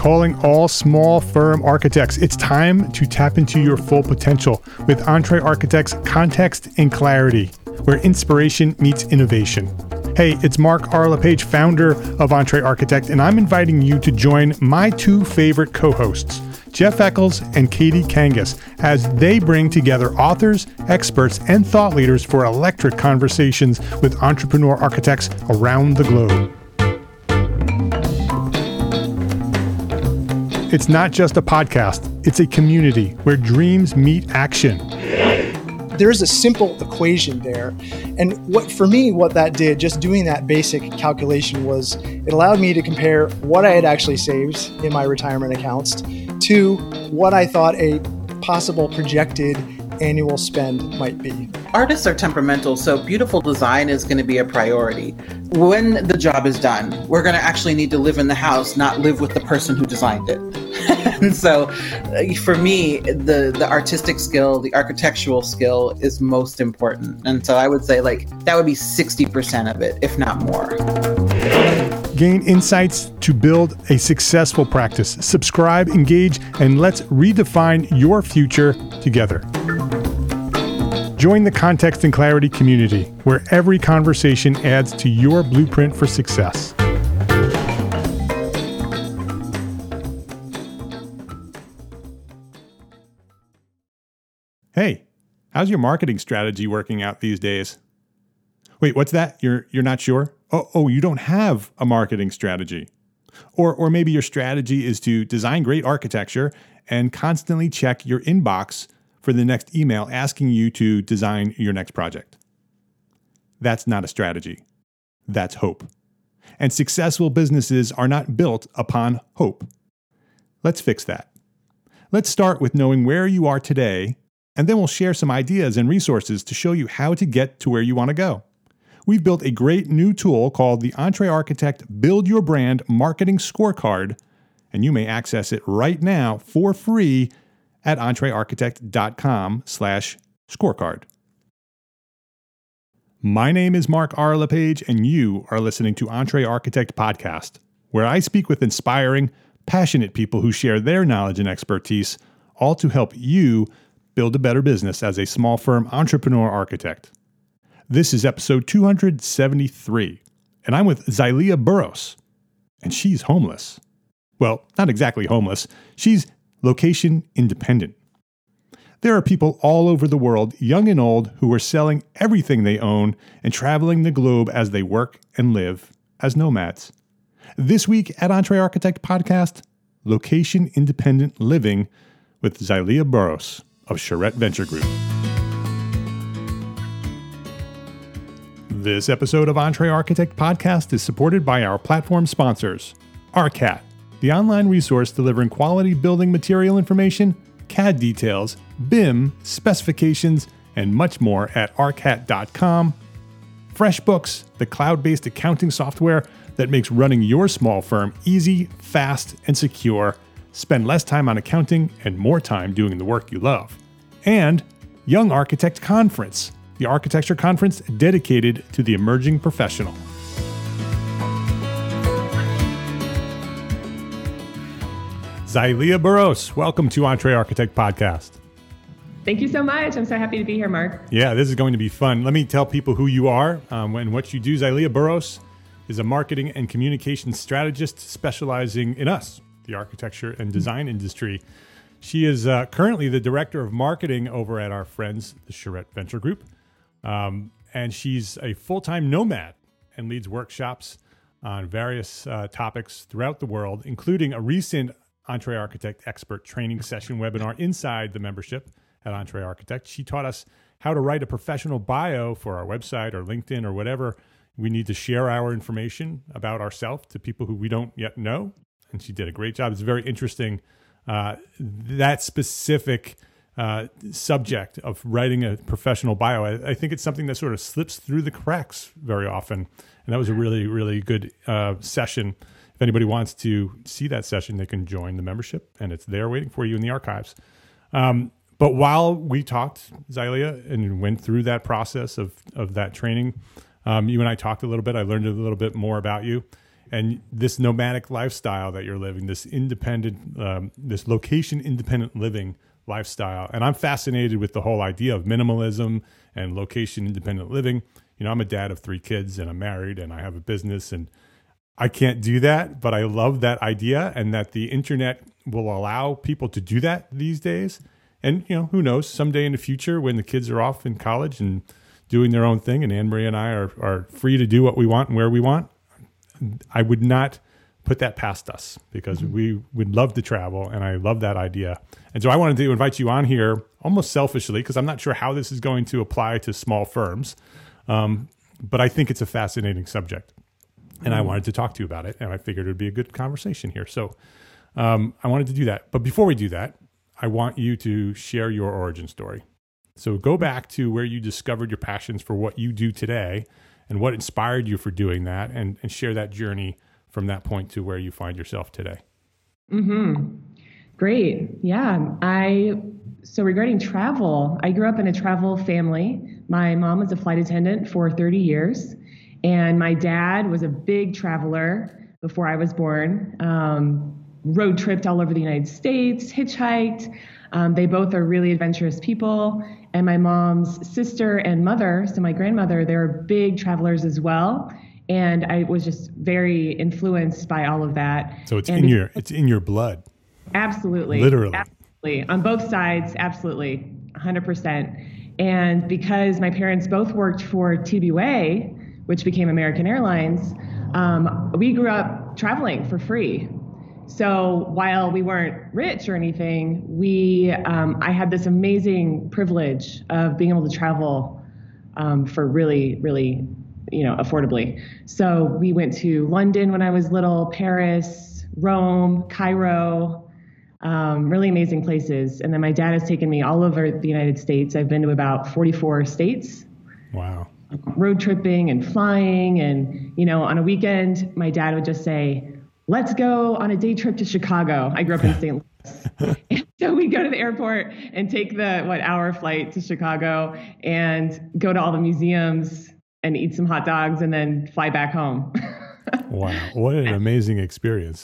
calling all small firm architects. It's time to tap into your full potential with EntreArchitect's Context and Clarity, where inspiration meets innovation. Hey, it's Mark R. LePage, founder of EntreArchitect, and I'm inviting you to join my two favorite co-hosts, Jeff Eccles and Katie Kangas, as they bring together authors, experts, and thought leaders for electric conversations with entrepreneur architects around the globe. It's not just a podcast, it's a community where dreams meet action. There's a simple equation there. And what that did, just doing that basic calculation, was it allowed me to compare what I had actually saved in my retirement accounts to what I thought a possible projected annual spend might be. Artists are temperamental, so beautiful design is going to be a priority. When the job is done, we're going to actually need to live in the house, not live with the person who designed it. And so for me, the artistic skill, the architectural skill is most important. And so I would say that would be 60% of it, if not more. Gain insights to build a successful practice. Subscribe, engage, and let's redefine your future together. Join the Context and Clarity community, where every conversation adds to your blueprint for success. Hey, how's your marketing strategy working out these days? Wait, what's that? You're not sure? Oh, you don't have a marketing strategy. Or maybe your strategy is to design great architecture and constantly check your inbox for the next email asking you to design your next project. That's not a strategy. That's hope. And successful businesses are not built upon hope. Let's fix that. Let's start with knowing where you are today, and then we'll share some ideas and resources to show you how to get to where you want to go. We've built a great new tool called the EntreArchitect Build Your Brand Marketing Scorecard, and you may access it right now for free at entrearchitect.com/scorecard. My name is Mark R. LePage, and you are listening to EntreArchitect Podcast, where I speak with inspiring, passionate people who share their knowledge and expertise, all to help you build a better business as a small firm entrepreneur architect. This is episode 273, and I'm with Xylea Burrows, and she's homeless. Well, not exactly homeless. She's location independent. There are people all over the world, young and old, who are selling everything they own and traveling the globe as they work and live as nomads. This week at EntreArchitect Podcast, Location Independent Living with Xylea Burrows of Charette Venture Group. This episode of EntreArchitect Podcast is supported by our platform sponsors, ARCAT, the online resource delivering quality building material information, CAD details, BIM, specifications, and much more at arcat.com. FreshBooks, the cloud-based accounting software that makes running your small firm easy, fast, and secure. Spend less time on accounting and more time doing the work you love. And Young Architect Conference, the architecture conference dedicated to the emerging professional. Xylea Burrows, welcome to EntreArchitect Podcast. Thank you so much. I'm so happy to be here, Mark. Yeah, this is going to be fun. Let me tell people who you are and what you do. Xylea Burrows is a marketing and communications strategist specializing in us, the architecture and design industry. She is currently the director of marketing over at our friends, the Charette Venture Group. And she's a full-time nomad and leads workshops on various topics throughout the world, including a recent EntreArchitect expert training session webinar inside the membership at EntreArchitect. She taught us how to write a professional bio for our website or LinkedIn or whatever. We need to share our information about ourselves to people who we don't yet know. And she did a great job. It's very interesting, that specific subject of writing a professional bio. I think it's something that sort of slips through the cracks very often. And that was a really, really good session. If anybody wants to see that session, they can join the membership, and it's there waiting for you in the archives. But while we talked, Xylea, and went through that process of that training, you and I talked a little bit. I learned a little bit more about you. And this nomadic lifestyle that you're living, this independent, this location independent living lifestyle. And I'm fascinated with the whole idea of minimalism and location independent living. You know, I'm a dad of 3 kids and I'm married and I have a business, and I can't do that, but I love that idea, and that the internet will allow people to do that these days. And, you know, who knows, someday in the future when the kids are off in college and doing their own thing and Anne Marie and I are free to do what we want and where we want, I would not put that past us, because we would love to travel, and I love that idea. And so I wanted to invite you on here almost selfishly, because I'm not sure how this is going to apply to small firms, but I think it's a fascinating subject, and I wanted to talk to you about it, and I figured it would be a good conversation here. So I wanted to do that. But before we do that, I want you to share your origin story. So go back to where you discovered your passions for what you do today and what inspired you for doing that, and share that journey from that point to where you find yourself today. Great. Yeah. So regarding travel, I grew up in a travel family. My mom was a flight attendant for 30 years, and my dad was a big traveler before I was born. Road tripped all over the United States, hitchhiked. They both are really adventurous people. And my mom's sister and mother, so my grandmother, they're big travelers as well. And I was just very influenced by all of that. So it's in your blood. Absolutely. Literally. Absolutely. On both sides, absolutely. 100%. And because my parents both worked for TBWA, which became American Airlines, we grew up traveling for free. So while we weren't rich or anything, I had this amazing privilege of being able to travel for really, really, affordably. So we went to London when I was little, Paris, Rome, Cairo, really amazing places. And then my dad has taken me all over the United States. I've been to about 44 states. Wow. Road tripping and flying. And, on a weekend, my dad would just say, let's go on a day trip to Chicago. I grew up in St. Louis. And so we go to the airport and take the hour flight to Chicago and go to all the museums and eat some hot dogs and then fly back home. Wow. What an amazing experience.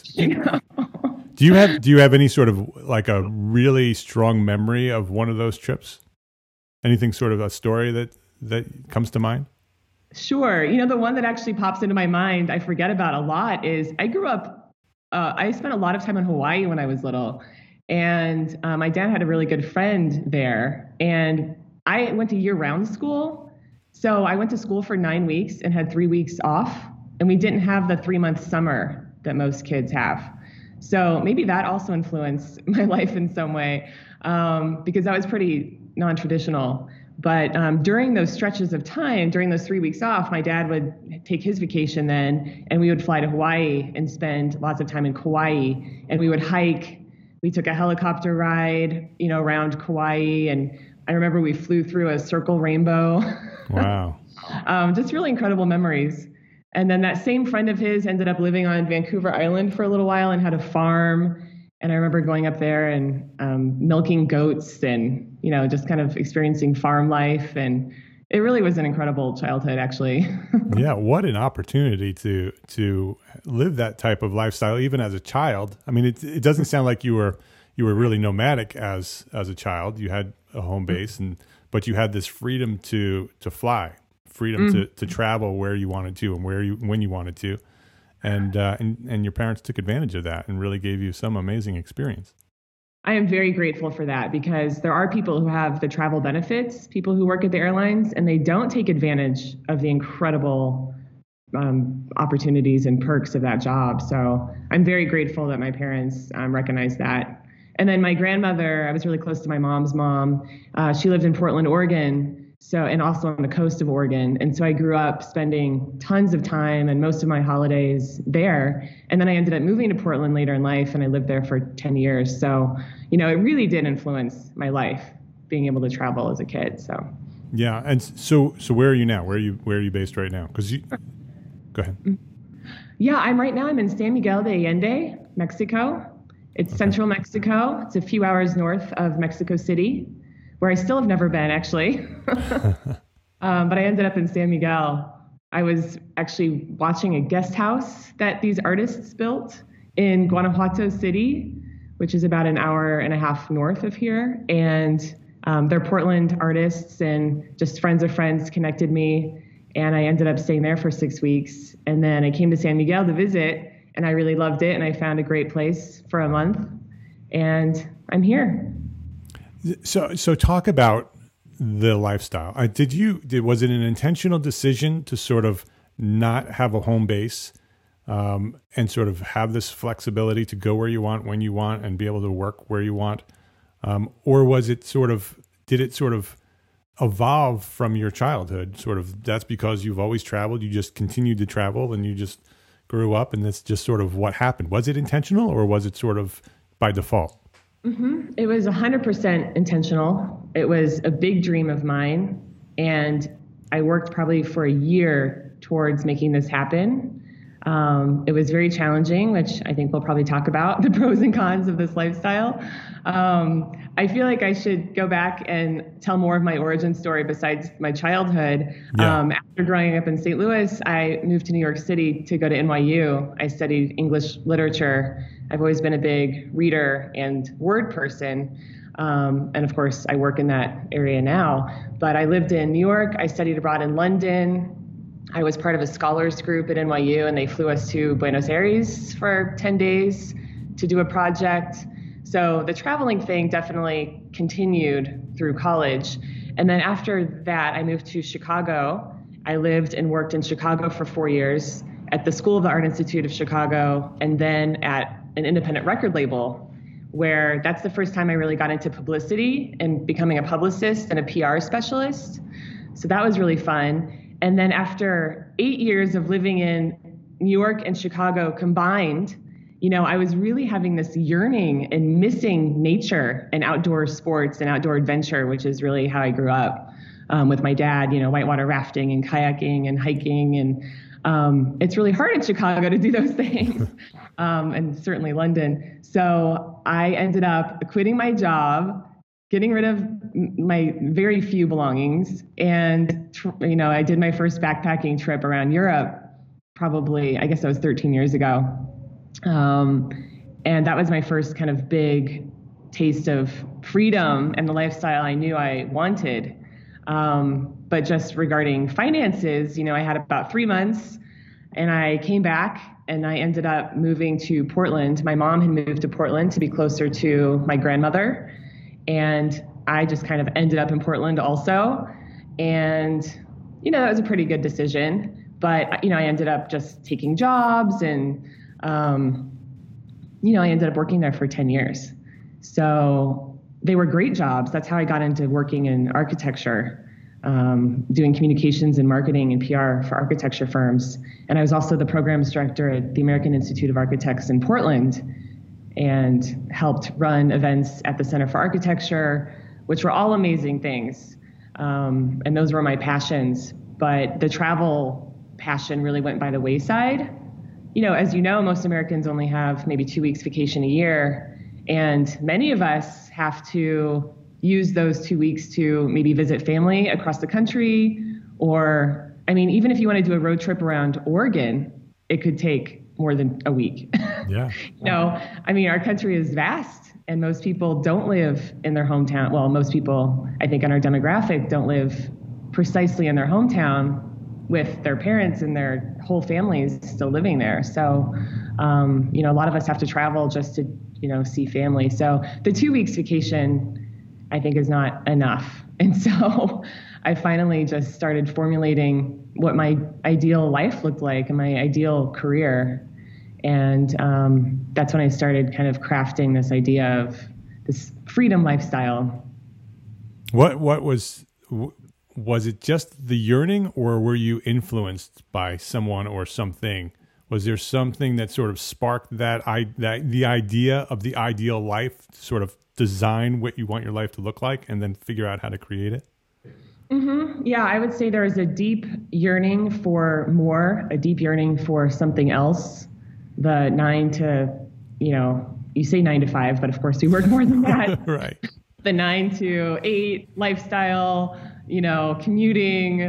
Do you have any sort of like a really strong memory of one of those trips? Anything sort of a story that comes to mind? Sure. The one that actually pops into my mind, I forget about a lot, is I grew up, I spent a lot of time in Hawaii when I was little. And my dad had a really good friend there. And I went to year-round school. So I went to school for 9 weeks and had 3 weeks off. And we didn't have the 3-month summer that most kids have. So maybe that also influenced my life in some way, because I was pretty non-traditional. But during those stretches of time, during those 3 weeks off, my dad would take his vacation then, and we would fly to Hawaii and spend lots of time in Kauai. And we would hike. We took a helicopter ride, around Kauai. And I remember we flew through a circle rainbow. Wow. Just really incredible memories. And then that same friend of his ended up living on Vancouver Island for a little while and had a farm. And I remember going up there and milking goats and, just kind of experiencing farm life. And it really was an incredible childhood, actually. Yeah, what an opportunity to live that type of lifestyle, even as a child. I mean, it doesn't sound like you were really nomadic as a child. You had a home base, but you had this freedom to fly, freedom to travel where you wanted to and when you wanted to. And your parents took advantage of that and really gave you some amazing experience. I am very grateful for that, because there are people who have the travel benefits, people who work at the airlines, and they don't take advantage of the incredible opportunities and perks of that job. So I'm very grateful that my parents recognized that. And then my grandmother, I was really close to my mom's mom. She lived in Portland, Oregon. And also on the coast of Oregon. And so I grew up spending tons of time and most of my holidays there. And then I ended up moving to Portland later in life, and I lived there for 10 years. So, it really did influence my life, being able to travel as a kid. So, yeah. And so where are you now? Where are you based right now? Go ahead. Yeah, I'm in San Miguel de Allende, Mexico. It's Central Mexico. It's a few hours north of Mexico City, where I still have never been, actually. But I ended up in San Miguel. I was actually watching a guest house that these artists built in Guanajuato City, which is about an hour and a half north of here. And they're Portland artists, and just friends of friends connected me. And I ended up staying there for 6 weeks. And then I came to San Miguel to visit, and I really loved it. And I found a great place for a month, and I'm here. So talk about the lifestyle. Was it an intentional decision to sort of not have a home base, and sort of have this flexibility to go where you want, when you want, and be able to work where you want? Or did it sort of evolve from your childhood? Sort of, that's because you've always traveled, you just continued to travel, and you just grew up, and that's just sort of what happened. Was it intentional, or was it sort of by default? Mm-hmm. It was 100% intentional. It was a big dream of mine, and I worked probably for a year towards making this happen. It was very challenging, which I think we'll probably talk about, the pros and cons of this lifestyle. I feel like I should go back and tell more of my origin story besides my childhood. Yeah. After growing up in St. Louis, I moved to New York City to go to NYU. I studied English literature. I've always been a big reader and word person. And of course, I work in that area now. But I lived in New York. I studied abroad in London. I was part of a scholars group at NYU, and they flew us to Buenos Aires for 10 days to do a project. So the traveling thing definitely continued through college. And then after that, I moved to Chicago. I lived and worked in Chicago for 4 years at the School of the Art Institute of Chicago, and then at an independent record label, where that's the first time I really got into publicity and becoming a publicist and a PR specialist. So that was really fun. And then after 8 years of living in New York and Chicago combined, I was really having this yearning and missing nature and outdoor sports and outdoor adventure, which is really how I grew up with my dad, whitewater rafting and kayaking and hiking. And it's really hard in Chicago to do those things, and certainly London. So I ended up quitting my job, getting rid of my very few belongings. And, I did my first backpacking trip around Europe, probably, I guess that was 13 years ago. And that was my first kind of big taste of freedom and the lifestyle I knew I wanted. But just regarding finances, I had about 3 months, and I came back and I ended up moving to Portland. My mom had moved to Portland to be closer to my grandmother. And I just kind of ended up in Portland also. And, that was a pretty good decision. But, I ended up just taking jobs, and, I ended up working there for 10 years. So they were great jobs. That's how I got into working in architecture, doing communications and marketing and PR for architecture firms. And I was also the programs director at the American Institute of Architects in Portland, and helped run events at the Center for Architecture, which were all amazing things. And those were my passions. But the travel passion really went by the wayside. As you know, most Americans only have maybe 2 weeks vacation a year. And many of us have to use those 2 weeks to maybe visit family across the country. Or, even if you want to do a road trip around Oregon, it could take more than a week. Yeah. Our country is vast, and most people don't live in their hometown. Well, most people, I think, in our demographic don't live precisely in their hometown with their parents and their whole families still living there. So, a lot of us have to travel just to, see family. So the 2 weeks vacation, I think, is not enough. And so I finally just started formulating what my ideal life looked like and my ideal career. And that's when I started kind of crafting this idea of this freedom lifestyle. What was it just the yearning, or were you influenced by someone or something? Was there something that sort of sparked that the idea of the ideal life, to sort of design what you want your life to look like and then figure out how to create it? Mm-hmm. Yeah, I would say there is a deep yearning for more, a deep yearning for something else. The 9 to, you say 9 to 5, but of course we work more than that. Right. The 9 to 8 lifestyle, commuting,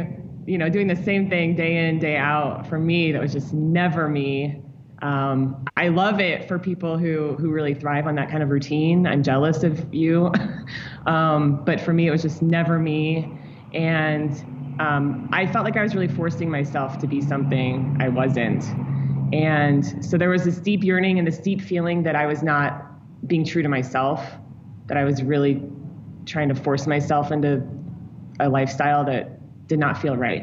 doing the same thing day in, day out, for me, that was just never me. I love it for people who really thrive on that kind of routine. I'm jealous of you. But for me, it was just never me. And I felt like I was really forcing myself to be something I wasn't. And so there was this deep yearning and this deep feeling that I was not being true to myself, that I was really trying to force myself into a lifestyle that did not feel right.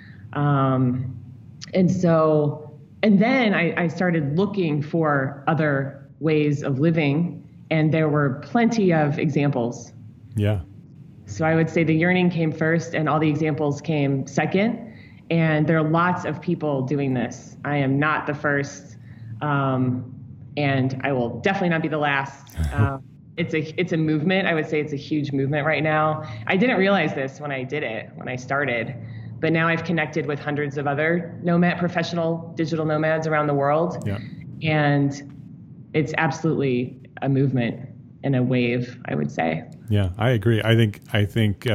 And then I started looking for other ways of living, and there were plenty of examples. Yeah. So I would say the yearning came first and all the examples came second. And there are lots of people doing this. I am not the first, and I will definitely not be the last. It's a movement. I would say it's a huge movement right now. I didn't realize this when I started, but now I've connected with hundreds of other professional digital nomads around the world. Yeah. And it's absolutely a movement and a wave, I would say. Yeah, I agree. I think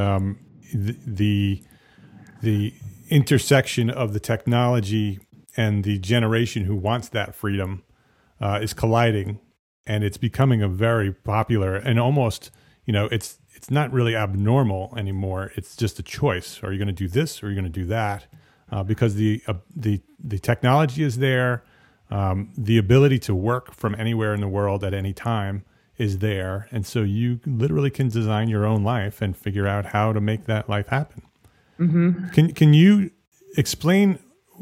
the intersection of the technology and the generation who wants that freedom is colliding, and it's becoming a very popular and almost, it's not really abnormal anymore. It's just a choice. Are you going to do this or are you going to do that? Because the technology is there, the ability to work from anywhere in the world at any time is there, and so you literally can design your own life and figure out how to make that life happen. Mm-hmm. Can you explain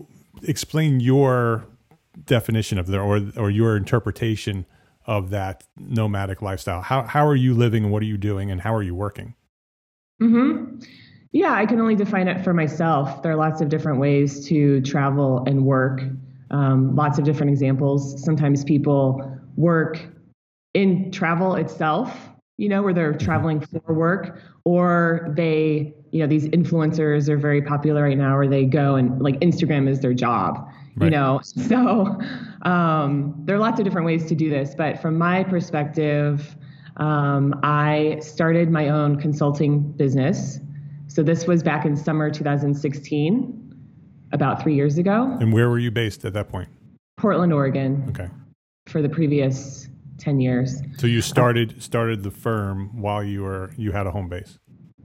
your definition of or your interpretation of that nomadic lifestyle? How are you living and what are you doing and how are you working? Mm-hmm. Yeah, I can only define it for myself. There are lots of different ways to travel and work. Lots of different examples. Sometimes people work in travel itself, where they're traveling for work, or they, these influencers are very popular right now, where they go and like Instagram is their job, right. So there are lots of different ways to do this. But from my perspective, I started my own consulting business. So this was back in summer 2016, about 3 years ago. And where were you based at that point? Portland, Oregon. Okay. For the previous 10 years. So you started the firm while you had a home base?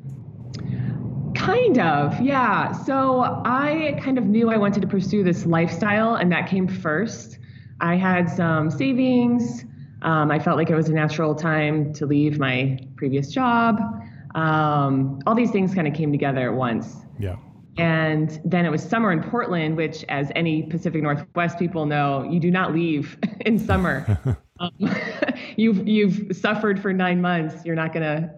Kind of, yeah. So I kind of knew I wanted to pursue this lifestyle, and that came first. I had some savings. I felt like it was a natural time to leave my previous job. All these things kind of came together at once. Yeah. And then it was summer in Portland, which, as any Pacific Northwest people know, you do not leave in summer. You've suffered for 9 months. You're not gonna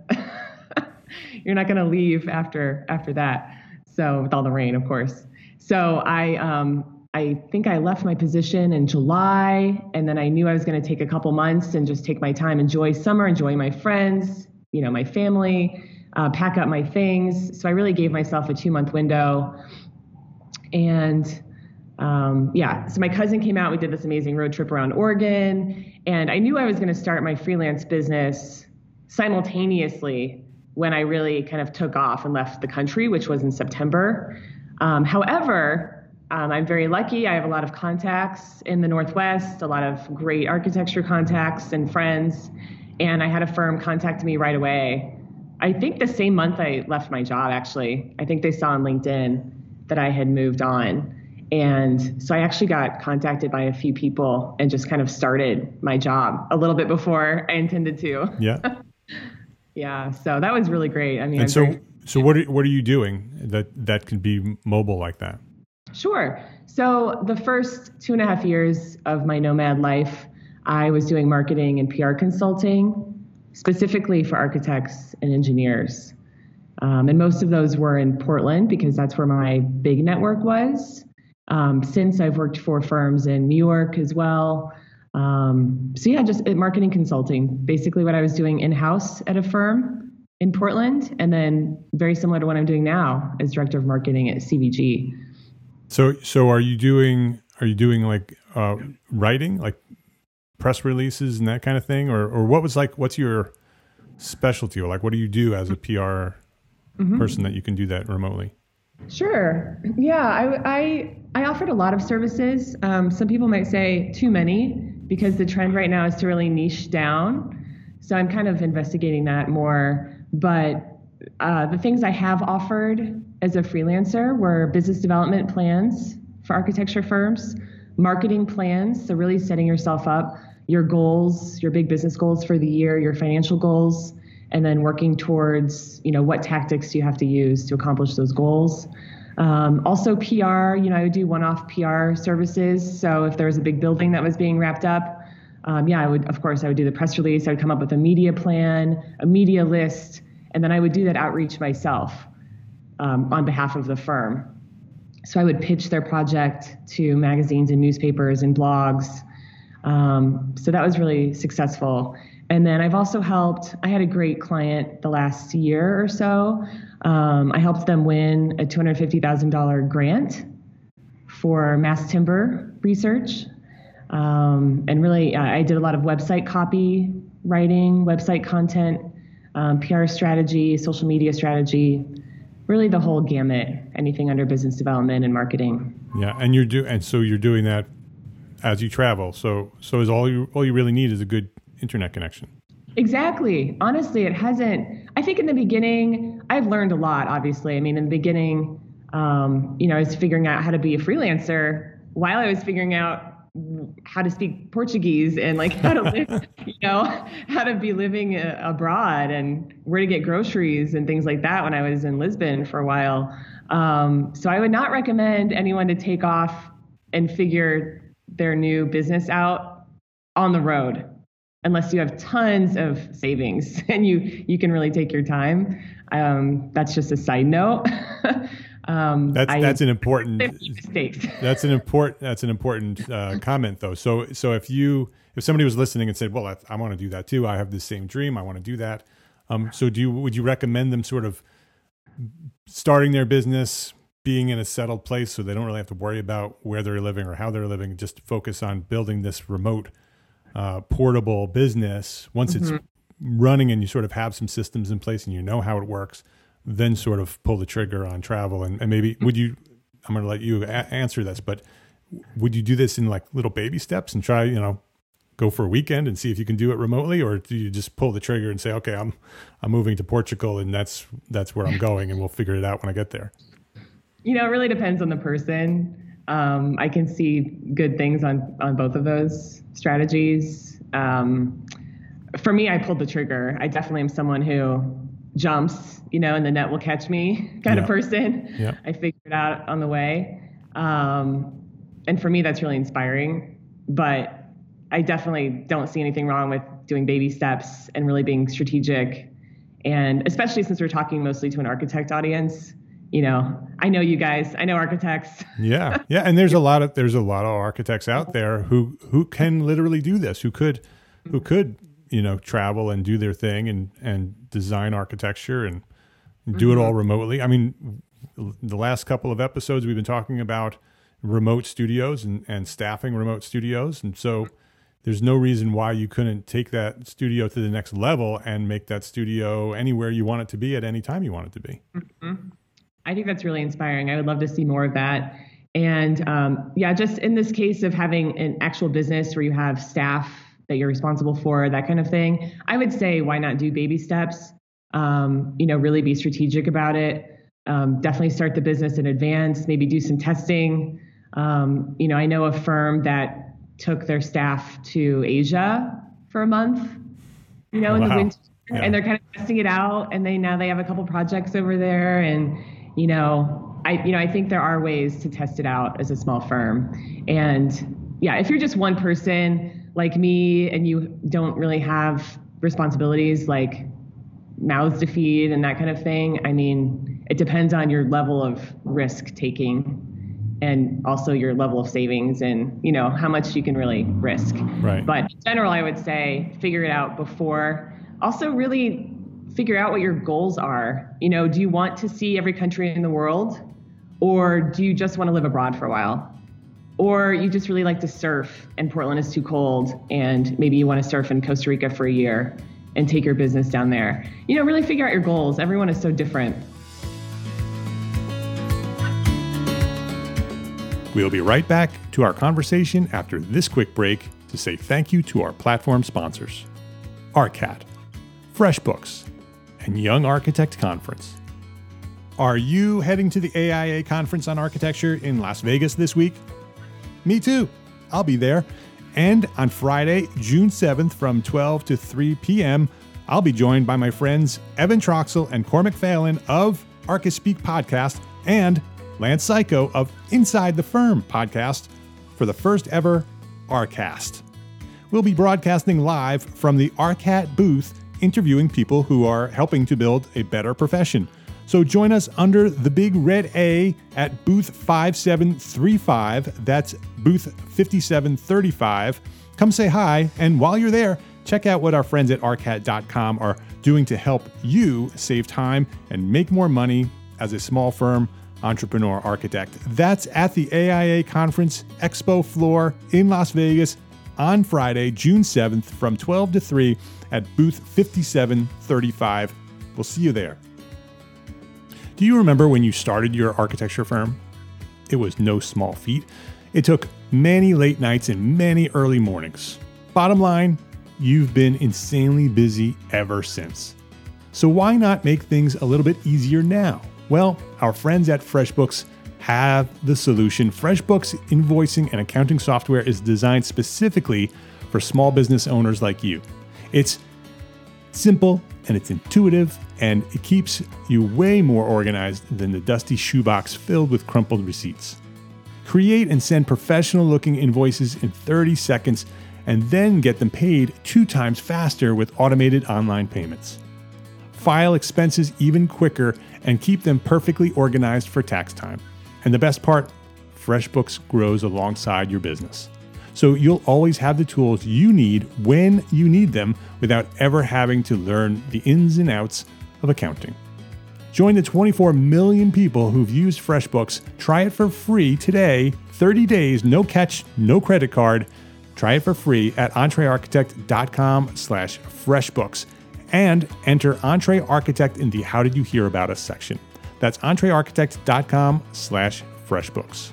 leave after that. So with all the rain, of course. So I think I left my position in July, and then I knew I was going to take a couple months and just take my time, enjoy summer, enjoy my friends, my family. Pack up my things. So I really gave myself a 2-month window. And so my cousin came out. We did this amazing road trip around Oregon. And I knew I was going to start my freelance business simultaneously when I really kind of took off and left the country, which was in September. However, I'm very lucky. I have a lot of contacts in the Northwest, a lot of great architecture contacts and friends. And I had a firm contact me right away. I think the same month I left my job, actually. I think they saw on LinkedIn that I had moved on. And so I actually got contacted by a few people and just kind of started my job a little bit before I intended to. Yeah. Yeah. So that was really great. I mean, and so what are you doing that can be mobile like that? Sure. So the first 2.5 years of my nomad life, I was doing marketing and PR consulting, specifically for architects and engineers. And most of those were in Portland because that's where my big network was. Since I've worked for firms in New York as well. Just marketing consulting, basically what I was doing in-house at a firm in Portland, and then very similar to what I'm doing now as director of marketing at CVG. So are you doing like writing, like press releases and that kind of thing, or what's your specialty, or like what do you do as a PR person that you can do that remotely? Sure. Yeah, I offered a lot of services. Some people might say too many because the trend right now is to really niche down. So I'm kind of investigating that more. But the things I have offered as a freelancer were business development plans for architecture firms, marketing plans, so really setting yourself up, your goals, your big business goals for the year, your financial goals, and then working towards, what tactics do you have to use to accomplish those goals. Also PR, I would do one-off PR services. So if there was a big building that was being wrapped up, I would do the press release. I would come up with a media plan, a media list, and then I would do that outreach myself on behalf of the firm. So I would pitch their project to magazines and newspapers and blogs. So that was really successful. And then I've also I had a great client the last year or so. I helped them win a $250,000 grant for mass timber research. And really, I did a lot of website copy writing, website content, PR strategy, social media strategy, really the whole gamut, anything under business development and marketing. Yeah, and you're doing that as you travel. So is all you really need is a good internet connection. Exactly. Honestly, it hasn't. I think in the beginning, I've learned a lot. Obviously, in the beginning, I was figuring out how to be a freelancer while I was figuring out how to speak Portuguese and how to live, how to be living abroad and where to get groceries and things like that when I was in Lisbon for a while. So I would not recommend anyone to take off and figure their new business out on the road unless you have tons of savings and you can really take your time. That's just a side note. That's an important mistakes. That's an important comment though. So if somebody was listening and said, well, I want to do that too. I have the same dream. I want to do that. So would you recommend them sort of starting their business, being in a settled place so they don't really have to worry about where they're living or how they're living, just focus on building this remote, portable business. Once it's running and you sort of have some systems in place and you know how it works, then sort of pull the trigger on travel. And maybe I'm going to let you answer this, but would you do this in little baby steps and try, go for a weekend and see if you can do it remotely? Or do you just pull the trigger and say, okay, I'm moving to Portugal and that's where I'm going and we'll figure it out when I get there? It really depends on the person. I can see good things on both of those strategies. For me, I pulled the trigger. I definitely am someone who jumps, and the net will catch me kind of person. Yeah. I figured it out on the way. And for me, that's really inspiring. But I definitely don't see anything wrong with doing baby steps and really being strategic. And especially since we're talking mostly to an architect audience, I know you guys, I know architects. Yeah. And there's a lot of architects out there who can literally do this, who could, travel and do their thing and design architecture and do it all remotely. The last couple of episodes we've been talking about remote studios and staffing remote studios. And so there's no reason why you couldn't take that studio to the next level and make that studio anywhere you want it to be at any time you want it to be. Mm-hmm. I think that's really inspiring. I would love to see more of that. And just in this case of having an actual business where you have staff that you're responsible for, that kind of thing, I would say, why not do baby steps? Really be strategic about it. Definitely start the business in advance, maybe do some testing. I know a firm that took their staff to Asia for a month, in the winter, and they're kind of testing it out. And now they have a couple projects over there. And, I think there are ways to test it out as a small firm. And if you're just one person like me and you don't really have responsibilities like mouths to feed and that kind of thing, it depends on your level of risk taking and also your level of savings and, how much you can really risk. Right. But in general, I would say figure it out before. Also really figure out what your goals are. Do you want to see every country in the world, or do you just want to live abroad for a while? Or you just really like to surf and Portland is too cold and maybe you want to surf in Costa Rica for a year and take your business down there. Really figure out your goals. Everyone is so different. We'll be right back to our conversation after this quick break to say thank you to our platform sponsors, ARCAT, FreshBooks, and Young Architect Conference. Are you heading to the AIA Conference on Architecture in Las Vegas this week? Me too. I'll be there. And on Friday, June 7th from 12 to 3 p.m., I'll be joined by my friends Evan Troxel and Cormac Phelan of Archispeak podcast and Lance Psycho of Inside the Firm podcast for the first ever ARCast. We'll be broadcasting live from the ARCAT booth, interviewing people who are helping to build a better profession. So join us under the big red A at booth 5735. That's booth 5735. Come say hi, and while you're there, check out what our friends at arcat.com are doing to help you save time and make more money as a small firm entrepreneur architect. That's at the AIA Conference Expo floor in Las Vegas on Friday, June 7th from 12 to 3 at booth 5735. We'll see you there. Do you remember when you started your architecture firm? It was no small feat. It took many late nights and many early mornings. Bottom line, you've been insanely busy ever since. So why not make things a little bit easier now? Well, our friends at FreshBooks have the solution. FreshBooks invoicing and accounting software is designed specifically for small business owners like you. It's simple and it's intuitive, and it keeps you way more organized than the dusty shoebox filled with crumpled receipts. Create and send professional-looking invoices in 30 seconds and then get them paid 2 times faster with automated online payments. File expenses even quicker and keep them perfectly organized for tax time. And the best part, FreshBooks grows alongside your business. So you'll always have the tools you need when you need them without ever having to learn the ins and outs of accounting. Join the 24 million people who've used FreshBooks. Try it for free today, 30 days, no catch, no credit card. Try it for free at entrearchitect.com/freshbooks and enter EntreArchitect in the How Did You Hear About Us section. That's entrearchitect.com/freshbooks.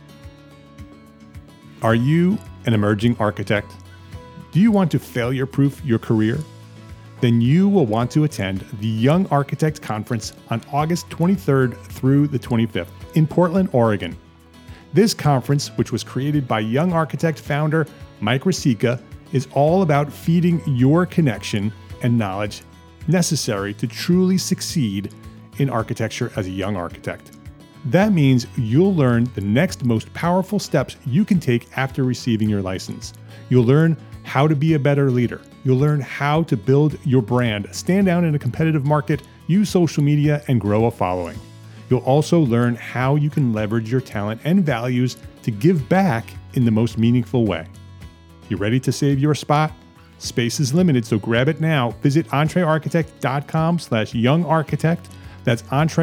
Are you an emerging architect? Do you want to failure-proof your career? Then you will want to attend the Young Architect Conference on August 23rd through the 25th in Portland, Oregon. This conference, which was created by Young Architect founder Mike Rosica, is all about feeding your connection and knowledge necessary to truly succeed in architecture as a young architect. That means you'll learn the next most powerful steps you can take after receiving your license. You'll learn how to be a better leader. You'll learn how to build your brand, stand out in a competitive market, use social media, and grow a following. You'll also learn how you can leverage your talent and values to give back in the most meaningful way. You ready to save your spot? Space is limited, so grab it now. Visit entrearchitect.com/youngarchitect. That's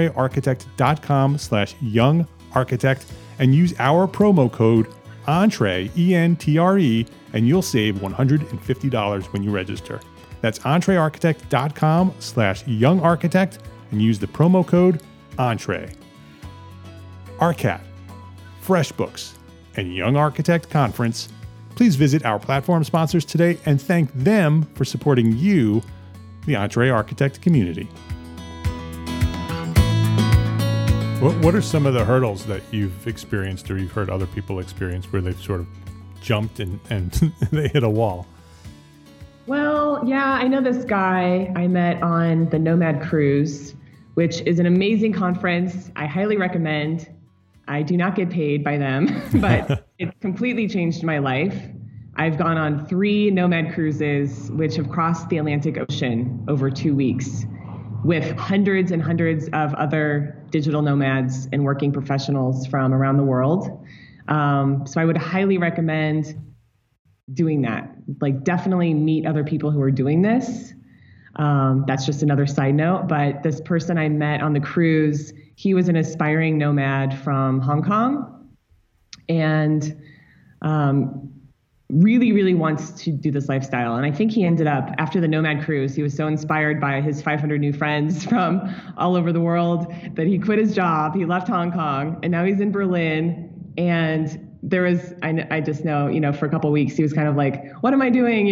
entrearchitect.com/youngarchitect and use our promo code ENTRE, ENTRE, and you'll save $150 when you register. That's entrearchitect.com/youngarchitect and use the promo code ENTRE. ARCAT, FreshBooks, and Young Architect Conference. Please visit our platform sponsors today and thank them for supporting you, the EntreArchitect community. What are some of the hurdles that you've experienced or you've heard other people experience where they've sort of jumped and they hit a wall? Well, yeah, I know this guy I met on the Nomad Cruise, which is an amazing conference. I highly recommend. I do not get paid by them, but it's completely changed my life. I've gone on 3 Nomad cruises, which have crossed the Atlantic Ocean over 2 weeks, with hundreds and hundreds of other digital nomads and working professionals from around the world. So I would highly recommend doing that. Like, definitely meet other people who are doing this. That's just another side note. But this person I met on the cruise, he was an aspiring nomad from Hong Kong and really, really wants to do this lifestyle. And I think he ended up, after the Nomad Cruise, he was so inspired by his 500 new friends from all over the world that he quit his job. He left Hong Kong, and now he's in Berlin And there was, I just know, for a couple of weeks, he was kind of like, what am I doing?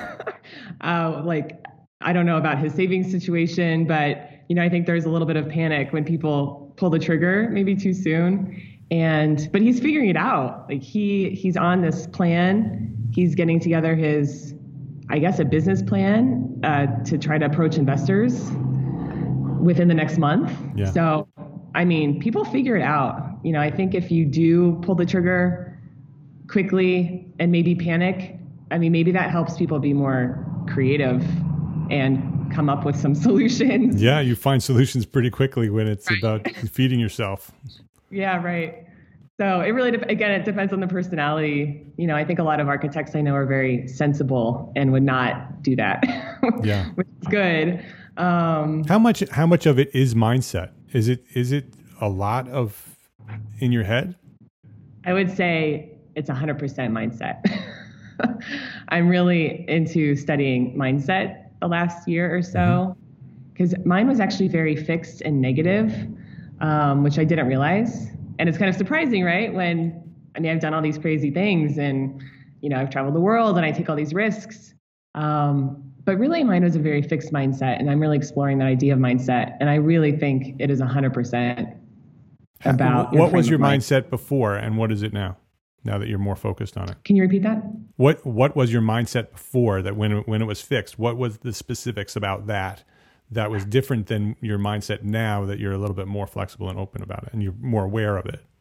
Like, I don't know about his savings situation, but, I think there's a little bit of panic when people pull the trigger maybe too soon. But he's figuring it out. Like he's on this plan. He's getting together his, I guess, a business plan to try to approach investors within the next month. Yeah. So, people figure it out. I think if you do pull the trigger quickly and maybe panic, maybe that helps people be more creative and come up with some solutions. Yeah, you find solutions pretty quickly when it's about feeding yourself. Yeah, right. So it really, again, it depends on the personality. I think a lot of architects I know are very sensible and would not do that. Yeah, which is good. How much of it is mindset? Is it a lot of in your head? I would say it's 100% mindset. I'm really into studying mindset the last year or so, because mine was actually very fixed and negative, which I didn't realize. And it's kind of surprising, right? When, I've done all these crazy things and, I've traveled the world and I take all these risks. But really mine was a very fixed mindset, and I'm really exploring that idea of mindset. And I really think it is 100% about what was your mindset before and what is it now that you're more focused on it? Can you repeat that? What was your mindset before that when it was fixed? What was the specifics about that was different than your mindset now that you're a little bit more flexible and open about it and you're more aware of it?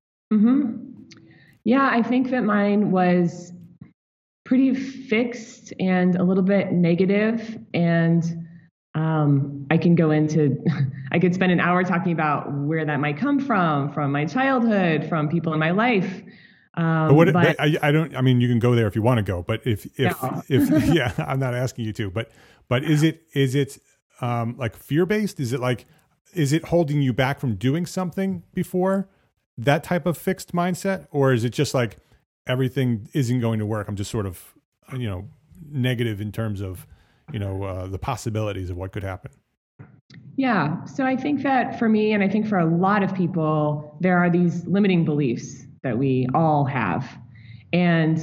Yeah, I think that mine was pretty fixed and a little bit negative. And I could spend an hour talking about where that might come from my childhood, from people in my life. But I don't. You can go there if you want to go. But if yeah, I'm not asking you to. But is it like fear based? Is it holding you back from doing something before, that type of fixed mindset, or is it just like everything isn't going to work? I'm just sort of negative in terms of the possibilities of what could happen. Yeah. So I think that for me, and I think for a lot of people, there are these limiting beliefs that we all have. And,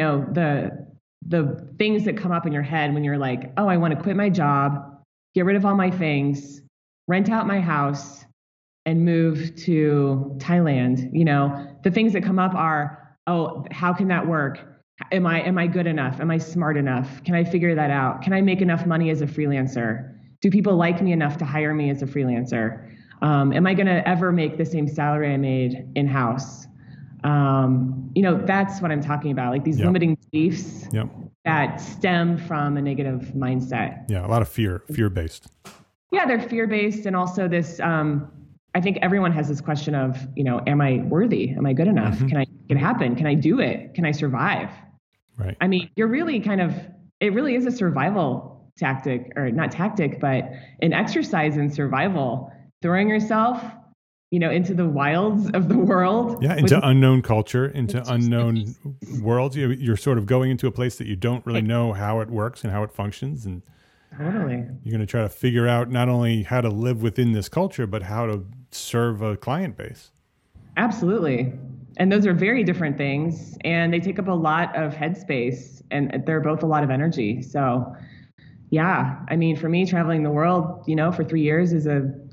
the things that come up in your head when you're like, oh, I want to quit my job, get rid of all my things, rent out my house, and move to Thailand. The things that come up are, oh, how can that work? Am I good enough? Am I smart enough? Can I figure that out? Can I make enough money as a freelancer? Do people like me enough to hire me as a freelancer? Am I going to ever make the same salary I made in-house? That's what I'm talking about, like these limiting beliefs that stem from a negative mindset. Yeah, a lot of fear-based. Yeah, they're fear-based. And also this, I think everyone has this question of, am I worthy? Am I good enough? Can I make it happen? Can I do it? Can I survive? Right. You're really it really is a survival tactic, or not tactic, but an exercise in survival, throwing yourself into the wilds of the world. Yeah, into unknown culture, into unknown worlds. You're sort of going into a place that you don't really know how it works and how it functions. And totally, you're going to try to figure out not only how to live within this culture, but how to serve a client base. Absolutely. And those are very different things. And they take up a lot of headspace, and they're both a lot of energy. So yeah, for me, traveling the world, for 3 years is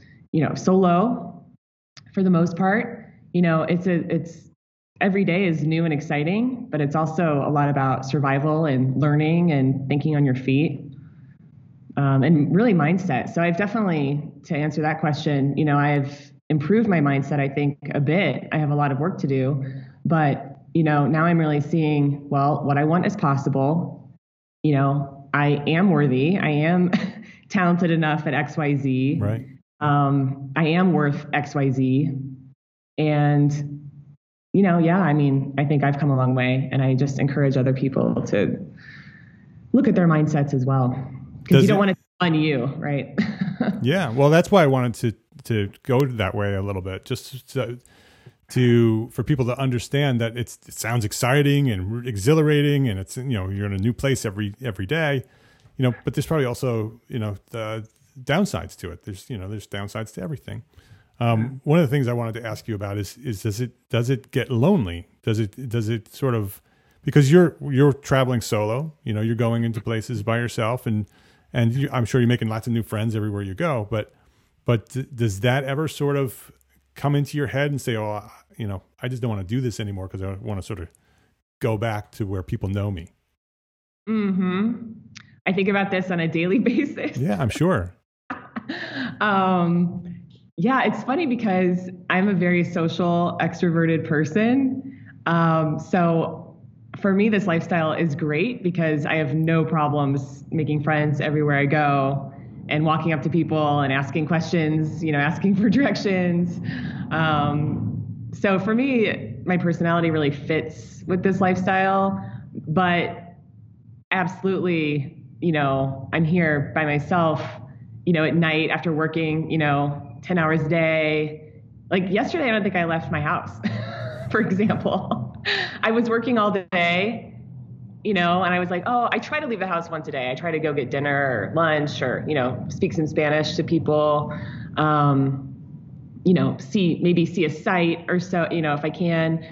solo. For the most part, it's every day is new and exciting, but it's also a lot about survival and learning and thinking on your feet, and really mindset. So I've definitely, to answer that question, I've improved my mindset, I think, a bit. I have a lot of work to do, but, now I'm really seeing, well, what I want is possible. I am worthy. I am talented enough at XYZ. Right. I am worth XYZ. And, I think I've come a long way, and I just encourage other people to look at their mindsets as well, because you don't want it on you, right? Yeah. Well, that's why I wanted to go that way a little bit, just for people to understand that it sounds exciting and exhilarating, and it's, you're in a new place every day, but there's probably also, the downsides to it. There's downsides to everything. One of the things I wanted to ask you about is does it get lonely? Does it sort of, because you're traveling solo, you're going into places by yourself, and I'm sure you're making lots of new friends everywhere you go. But does that ever sort of come into your head and say, oh, I just don't want to do this anymore because I want to sort of go back to where people know me? Mm-hmm. I think about this on a daily basis. Yeah, I'm sure. Yeah, it's funny because I'm a very social, extroverted person. So for me, this lifestyle is great because I have no problems making friends everywhere I go and walking up to people and asking questions, asking for directions. So for me, my personality really fits with this lifestyle, but absolutely, I'm here by myself, at night after working, 10 hours a day. Like yesterday, I don't think I left my house, for example. I was working all day, and I was like, oh, I try to leave the house once a day. I try to go get dinner or lunch or, speak some Spanish to people, see a site or so, if I can.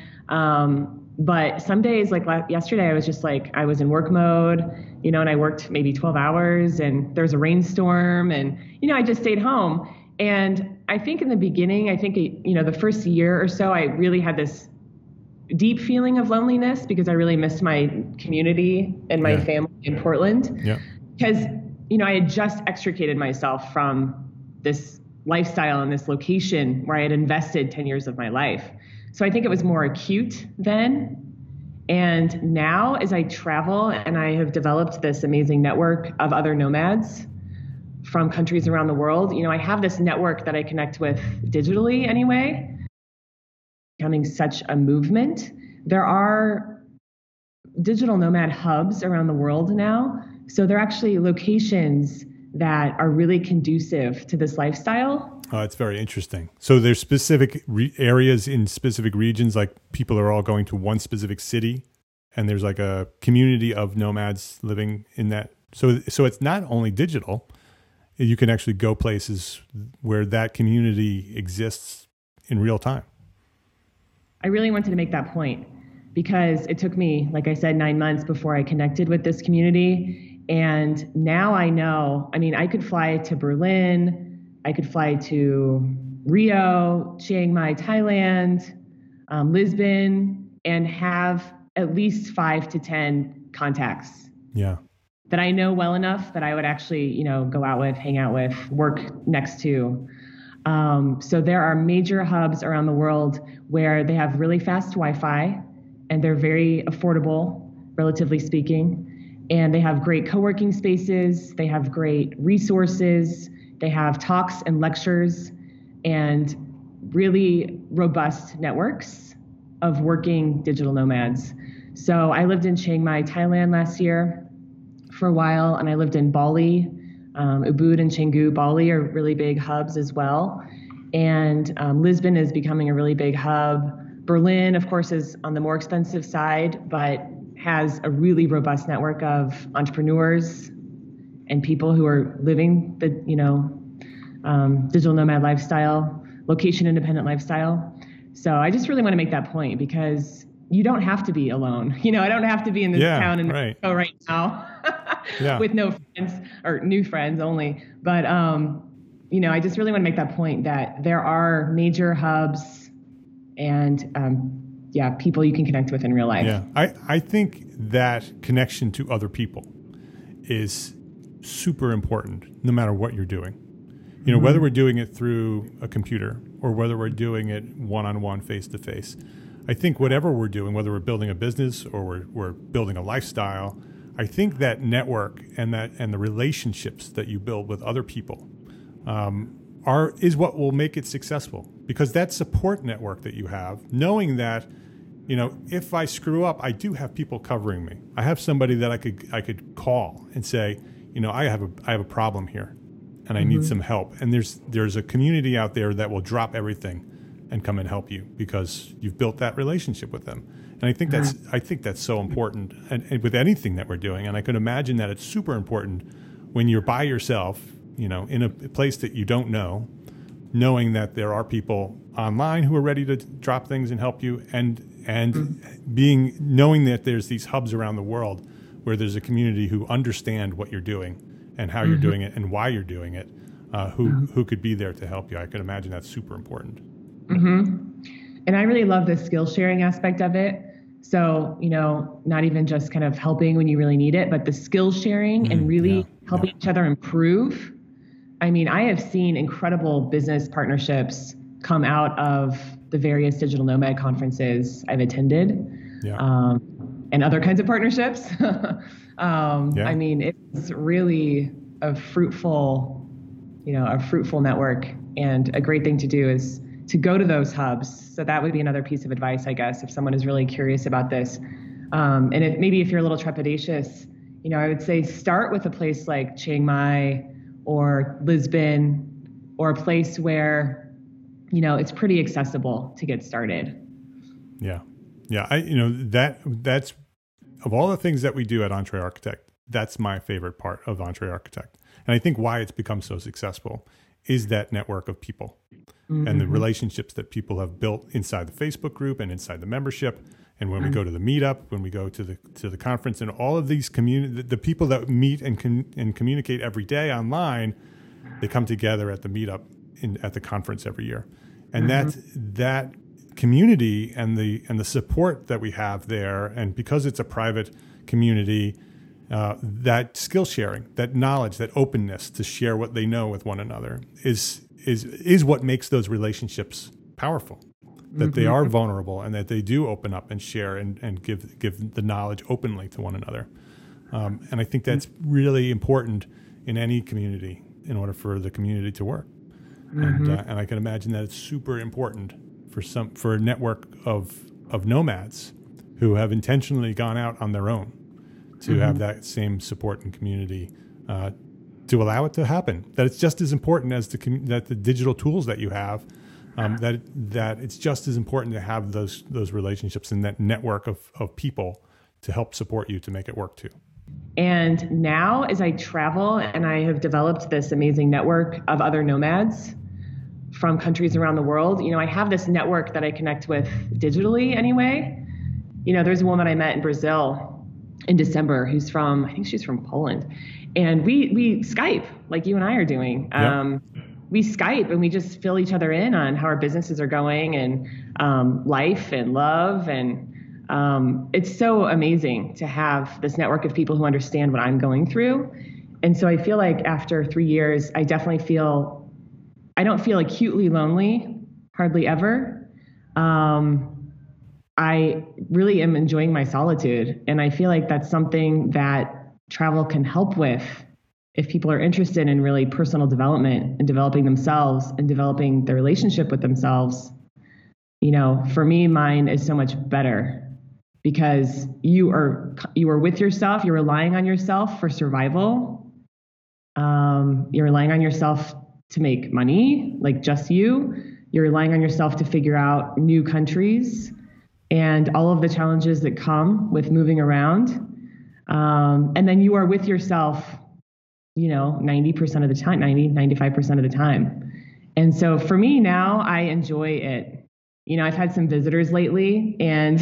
But some days, like yesterday, I was just like, I was in work mode, and I worked maybe 12 hours and there was a rainstorm and, I just stayed home. And I think in the beginning, the first year or so, I really had this deep feeling of loneliness because I really missed my community and my family in Portland. Yeah. Because, I had just extricated myself from this lifestyle and this location where I had invested 10 years of my life. So I think it was more acute then. And now as I travel and I have developed this amazing network of other nomads from countries around the world, I have this network that I connect with digitally anyway, becoming such a movement. There are digital nomad hubs around the world now. So they're actually locations that are really conducive to this lifestyle. It's very interesting. So there's specific areas in specific regions, like people are all going to one specific city, and there's like a community of nomads living in that. So it's not only digital. You can actually go places where that community exists in real time. I really wanted to make that point because it took me, like I said, 9 months before I connected with this community. And now I know, I could fly to Berlin, I could fly to Rio, Chiang Mai, Thailand, Lisbon, and have at least 5 to 10 contacts. Yeah. That I know well enough that I would actually, go out with, hang out with, work next to. So there are major hubs around the world where they have really fast Wi-Fi and they're very affordable, relatively speaking. And they have great co-working spaces. They have great resources. They have talks and lectures and really robust networks of working digital nomads. So I lived in Chiang Mai, Thailand last year for a while, and I lived in Bali. Ubud and Canggu, Bali are really big hubs as well. And Lisbon is becoming a really big hub. Berlin, of course, is on the more expensive side, but has a really robust network of entrepreneurs and people who are living the, digital nomad lifestyle, location independent lifestyle. So I just really want to make that point because you don't have to be alone. I don't have to be in this town in Mexico right now with no friends or new friends only. But, I just really want to make that point that there are major hubs and, people you can connect with in real life. Yeah, I think that connection to other people is super important no matter what you're doing. Whether we're doing it through a computer or whether we're doing it one-on-one, face-to-face. I think whatever we're doing, whether we're building a business or we're building a lifestyle, I think that network and the relationships that you build with other people is what will make it successful. Because that support network that you have, knowing that, if I screw up, I do have people covering me. I have somebody that I could call and say, I have a problem here, and I need some help. And there's a community out there that will drop everything and come and help you because you've built that relationship with them. And I think that's so important, and with anything that we're doing. And I can imagine that it's super important when you're by yourself, in a place that you don't know, knowing that there are people online who are ready to drop things and help you, and knowing that there's these hubs around the world where there's a community who understand what you're doing and how you're doing it and why you're doing it, who could be there to help you. I could imagine that's super important. And I really love the skill sharing aspect of it. So, not even just kind of helping when you really need it, but the skill sharing and really helping each other improve. I mean, I have seen incredible business partnerships come out of the various digital nomad conferences I've attended, and other kinds of partnerships. I mean, it's really a fruitful network, and a great thing to do is to go to those hubs. So that would be another piece of advice, I guess, if someone is really curious about this. And if you're a little trepidatious, I would say start with a place like Chiang Mai or Lisbon, or a place where, it's pretty accessible to get started. Yeah. That's of all the things that we do at EntreArchitect, that's my favorite part of EntreArchitect. And I think why it's become so successful is that network of people and the relationships that people have built inside the Facebook group and inside the membership. And when we go to the meetup, when we go to the conference, and all of these the people that meet and communicate every day online, they come together at the meetup at the conference every year. And that community and the support that we have there, and because it's a private community, that skill sharing, that knowledge, that openness to share what they know with one another is what makes those relationships powerful. That they are vulnerable and that they do open up and share and give the knowledge openly to one another. And I think that's really important in any community in order for the community to work. And I can imagine that it's super important for a network of nomads who have intentionally gone out on their own to have that same support and community to allow it to happen. That it's just as important as that the digital tools that you have. That it's just as important to have those relationships and that network of people to help support you to make it work too. And now as I travel and I have developed this amazing network of other nomads from countries around the world, I have this network that I connect with digitally anyway. There's a woman I met in Brazil in December who's I think she's from Poland. And we Skype like you and I are doing. We Skype and we just fill each other in on how our businesses are going and life and love. And it's so amazing to have this network of people who understand what I'm going through. And so I feel like after 3 years, I don't feel acutely lonely, hardly ever. I really am enjoying my solitude. And I feel like that's something that travel can help with. If people are interested in really personal development and developing themselves and developing their relationship with themselves, for me, mine is so much better because you are with yourself. You're relying on yourself for survival. You're relying on yourself to make money, like just you. You're relying on yourself to figure out new countries and all of the challenges that come with moving around. And then you are with yourself 90% of the time, 95% of the time. And so for me now, I enjoy it. I've had some visitors lately and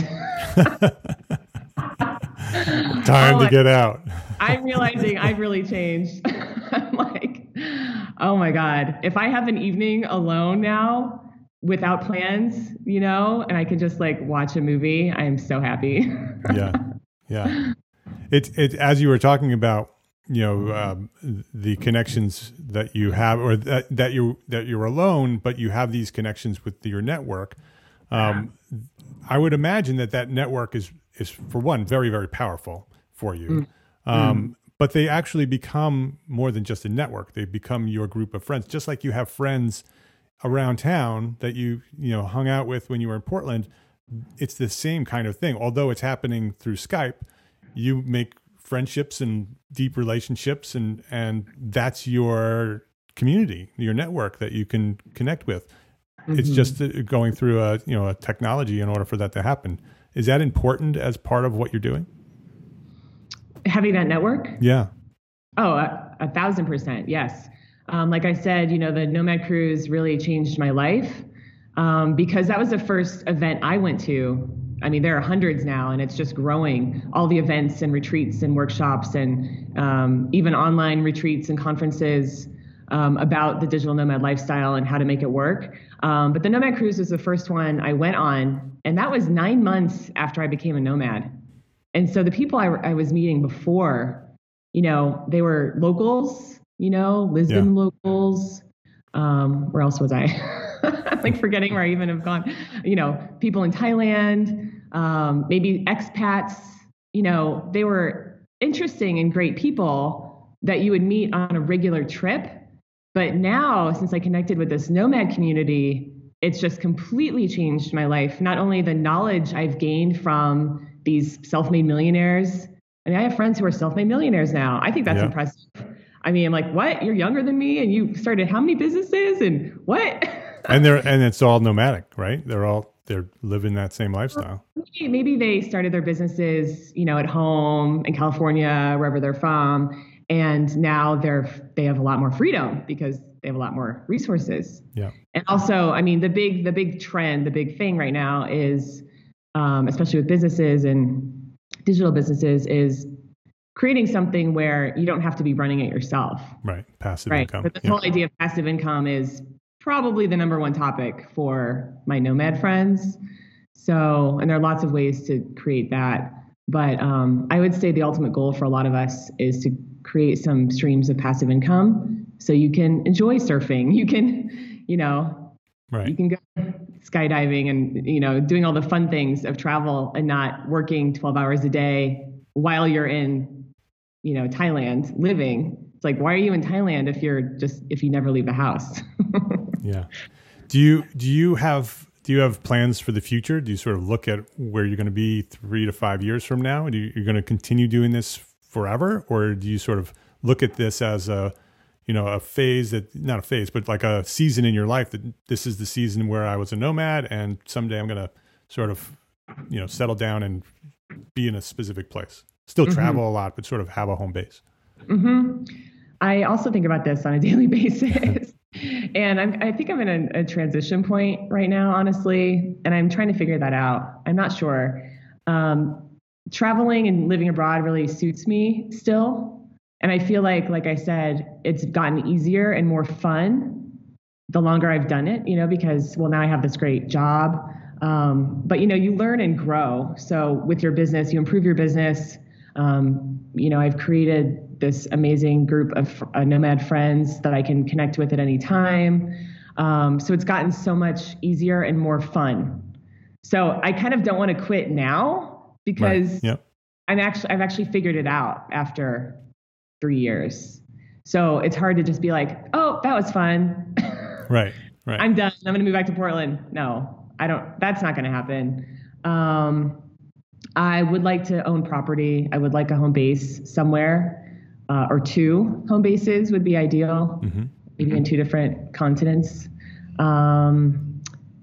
time to get out. I'm realizing I've really changed. I'm like, oh my God, if I have an evening alone now without plans, and I can just like watch a movie, I am so happy. Yeah. It as you were talking about, the connections that you have, or that you're alone, but you have these connections with your network. I would imagine that network is for one very, very powerful for you. But they actually become more than just a network. They become your group of friends, just like you have friends around town that you hung out with when you were in Portland. It's the same kind of thing. Although it's happening through Skype, you make friendships and deep relationships, and that's your community, your network that you can connect with. It's just going through a technology in order for that to happen. Is that important as part of what you're doing? Having that network? Yeah. Oh, 1,000%. Yes. Like I said, the Nomad Cruise really changed my life because that was the first event I went to. I mean, there are hundreds now, and it's just growing. All the events and retreats and workshops and even online retreats and conferences about the digital nomad lifestyle and how to make it work. But the Nomad Cruise was the first one I went on, and that was 9 months after I became a nomad. And so the people I was meeting before, they were locals, Lisbon locals. Where else was I? I'm like forgetting where I even have gone. People in Thailand, maybe expats. They were interesting and great people that you would meet on a regular trip. But now, since I connected with this nomad community, it's just completely changed my life. Not only the knowledge I've gained from these self-made millionaires. I mean, I have friends who are self-made millionaires now. I think that's impressive. I mean, I'm like, what? You're younger than me, and you started how many businesses, and what? and it's all nomadic, right? They're living that same lifestyle. Maybe they started their businesses, at home in California, wherever they're from, and now they have a lot more freedom because they have a lot more resources. Yeah. And also, I mean, the big trend, the big thing right now is, especially with businesses and digital businesses, is creating something where you don't have to be running it yourself. Right. Passive income. But the whole idea of passive income is probably the number one topic for my nomad friends. So, and there are lots of ways to create that. But I would say the ultimate goal for a lot of us is to create some streams of passive income so you can enjoy surfing. You can, right. You can go skydiving and, doing all the fun things of travel and not working 12 hours a day while you're in, Thailand living. It's like, why are you in Thailand if you never leave the house? Yeah. Do you have plans for the future? Do you sort of look at where you're going to be 3 to 5 years from now? You're going to continue doing this forever? Or do you sort of look at this as a phase not a phase, but like a season in your life that this is the season where I was a nomad and someday I'm going to sort of, settle down and be in a specific place? Still travel a lot, but sort of have a home base. Mm-hmm. I also think about this on a daily basis. And I think I'm in a transition point right now, honestly, and I'm trying to figure that out. I'm not sure. Traveling and living abroad really suits me still. And I feel like I said, it's gotten easier and more fun the longer I've done it, because, now I have this great job. But, you learn and grow. So with your business, you improve your business. I've created this amazing group of nomad friends that I can connect with at any time. So it's gotten so much easier and more fun. So I kind of don't want to quit now because right. Yep. I've actually figured it out after 3 years. So it's hard to just be like, oh, that was fun. Right. I'm done. I'm going to move back to Portland. No, I don't. That's not going to happen. I would like to own property. I would like a home base somewhere, or 2 home bases would be ideal, maybe in 2 different continents. And,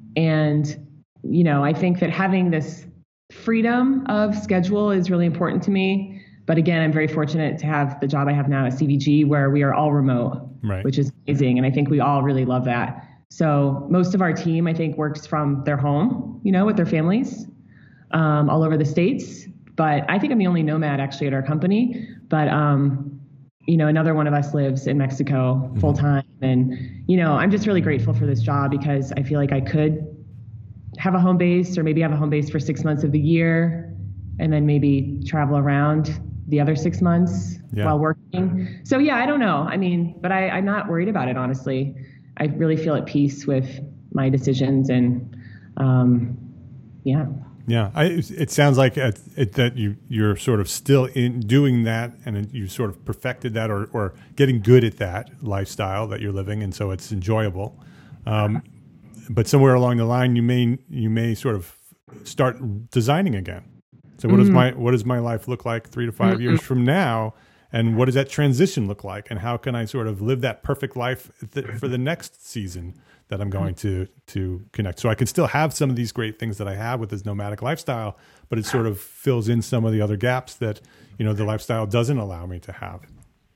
I think that having this freedom of schedule is really important to me. But again, I'm very fortunate to have the job I have now at CVG where we are all remote, right. which is amazing. And I think we all really love that. So most of our team, I think, works from their home, with their families. All over the States, but I think I'm the only nomad actually at our company. But, another one of us lives in Mexico full time. And, I'm just really grateful for this job because I feel like I could have a home base or maybe have a home base for 6 months of the year and then maybe travel around the other 6 months while working. So yeah, I don't know. I mean, but I'm not worried about it, honestly. I really feel at peace with my decisions and, yeah. Yeah, it sounds like that you're sort of still in doing that, and you sort of perfected that, or getting good at that lifestyle that you're living, and so it's enjoyable. But somewhere along the line, you may sort of start designing again. So what does my life look like 3 to 5 years from now, and what does that transition look like, and how can I sort of live that perfect life for the next season that I'm going to connect. So I can still have some of these great things that I have with this nomadic lifestyle, but it sort of fills in some of the other gaps that, the lifestyle doesn't allow me to have.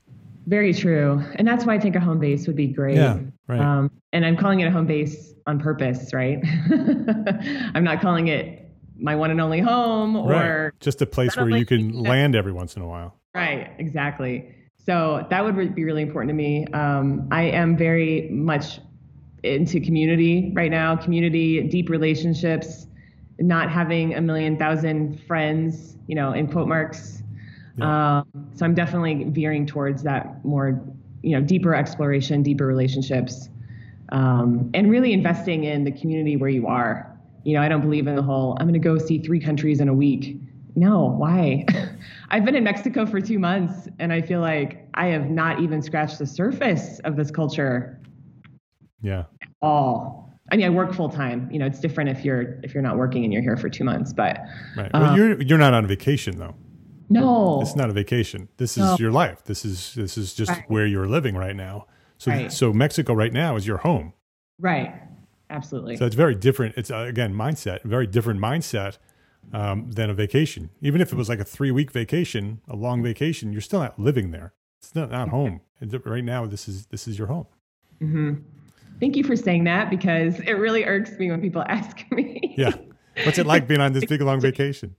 Very true. And that's why I think a home base would be great. Yeah, right. And I'm calling it a home base on purpose, right? I'm not calling it my one and only home or just a place where you can land every once in a while. Right, exactly. So that would be really important to me. I am very much into community right now, community, deep relationships, not having a million thousand friends, in quote marks. Yeah. So I'm definitely veering towards that more, deeper exploration, deeper relationships, and really investing in the community where you are. I don't believe in the whole, I'm going to go see 3 countries in a week. No, why? I've been in Mexico for 2 months and I feel like I have not even scratched the surface of this culture. Yeah. At all. I mean, I work full time. It's different if you're not working and you're here for 2 months, but right. Well, you're not on vacation though. No, it's not a vacation. This is your life. This is just where you're living right now. So Mexico right now is your home. Right. Absolutely. So it's very different. It's again, very different mindset than a vacation. Even if it was like a 3-week vacation, a long vacation, you're still not living there. It's not home. Right now, this is your home. Mm-hmm. Thank you for saying that because it really irks me when people ask me. Yeah. What's it like being on this big, long vacation?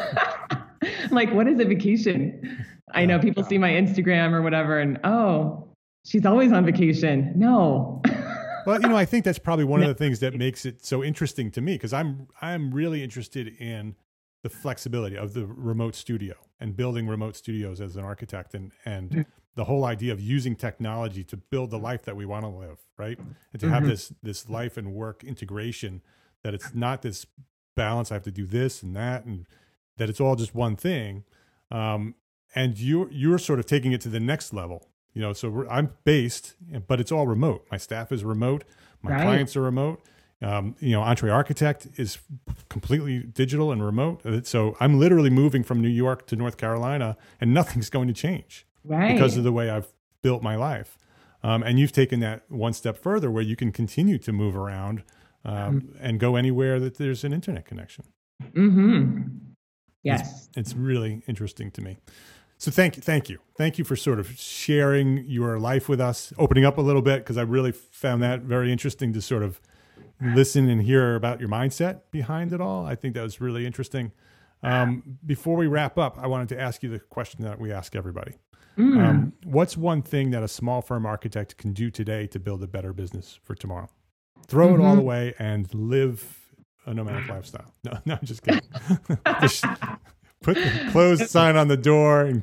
I'm like, what is a vacation? I know people see my Instagram or whatever and, oh, she's always on vacation. No. Well, I think that's probably one of the things that makes it so interesting to me because I'm really interested in the flexibility of the remote studio and building remote studios as an architect and the whole idea of using technology to build the life that we want to live, right? And to have this life and work integration, that it's not this balance, I have to do this and that, and that it's all just one thing. And you're sort of taking it to the next level. So I'm based, but it's all remote. My staff is remote. My clients are remote. Entree Architect is completely digital and remote. So I'm literally moving from New York to North Carolina and nothing's going to change because of the way I've built my life. And you've taken that one step further where you can continue to move around and go anywhere that there's an internet connection. Mm-hmm. Yes. It's really interesting to me. So thank you for sort of sharing your life with us, opening up a little bit, because I really found that very interesting to sort of listen and hear about your mindset behind it all. I think that was really interesting. Before we wrap up, I wanted to ask you the question that we ask everybody. What's one thing that a small firm architect can do today to build a better business for tomorrow? Throw it all away and live a nomadic lifestyle. No, I'm just kidding. Just put the closed sign on the door and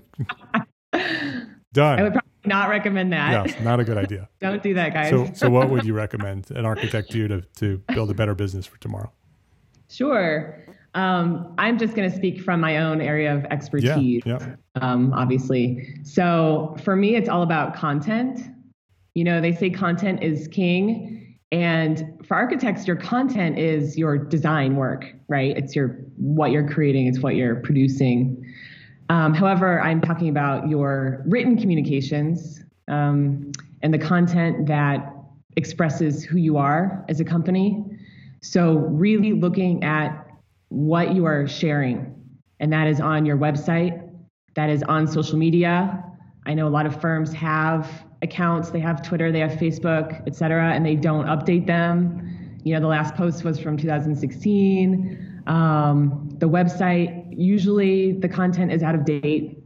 done. I would probably not recommend that. Yeah, not a good idea. Don't do that, guys. So what would you recommend an architect do to build a better business for tomorrow? Sure. I'm just going to speak from my own area of expertise, obviously. So for me, it's all about content. They say content is king. And for architects, your content is your design work, right? It's what you're creating. It's what you're producing. However, I'm talking about your written communications and the content that expresses who you are as a company. So really looking at what you are sharing, and that is on your website, that is on social media. I know a lot of firms have accounts, they have Twitter, they have Facebook, et cetera, and they don't update them. The last post was from 2016. The website, usually the content is out of date.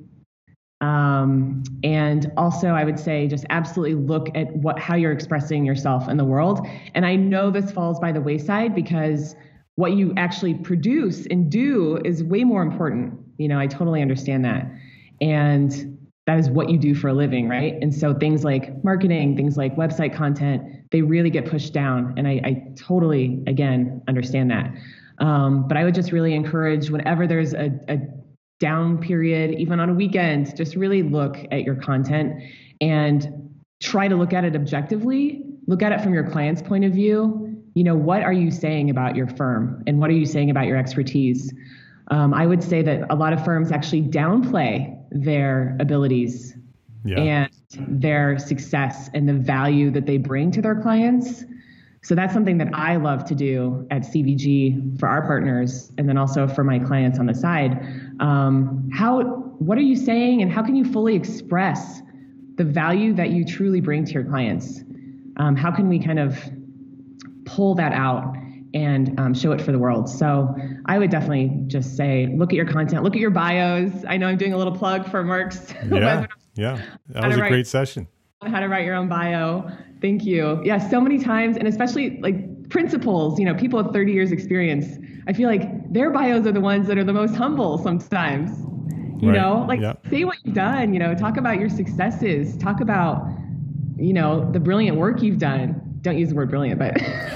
And also I would say just absolutely look at how you're expressing yourself in the world. And I know this falls by the wayside because what you actually produce and do is way more important. I totally understand that. And that is what you do for a living, right? And so things like marketing, things like website content, they really get pushed down. And I totally, again, understand that. But I would just really encourage whenever there's a down period, even on a weekend, just really look at your content and try to look at it objectively, look at it from your client's point of view. What are you saying about your firm and what are you saying about your expertise? I would say that a lot of firms actually downplay their abilities and their success and the value that they bring to their clients. So that's something that I love to do at CVG for our partners and then also for my clients on the side. What are you saying and how can you fully express the value that you truly bring to your clients. How can we kind of pull that out and show it for the world? So I would definitely just say, look at your content, look at your bios. I know I'm doing a little plug for Mark's. Yeah. That was a great session. How to write your own bio. Thank you. Yeah, so many times, and especially like principals, people with 30 years experience, I feel like their bios are the ones that are the most humble sometimes. Say what you've done, talk about your successes, talk about, the brilliant work you've done. Don't use the word brilliant, but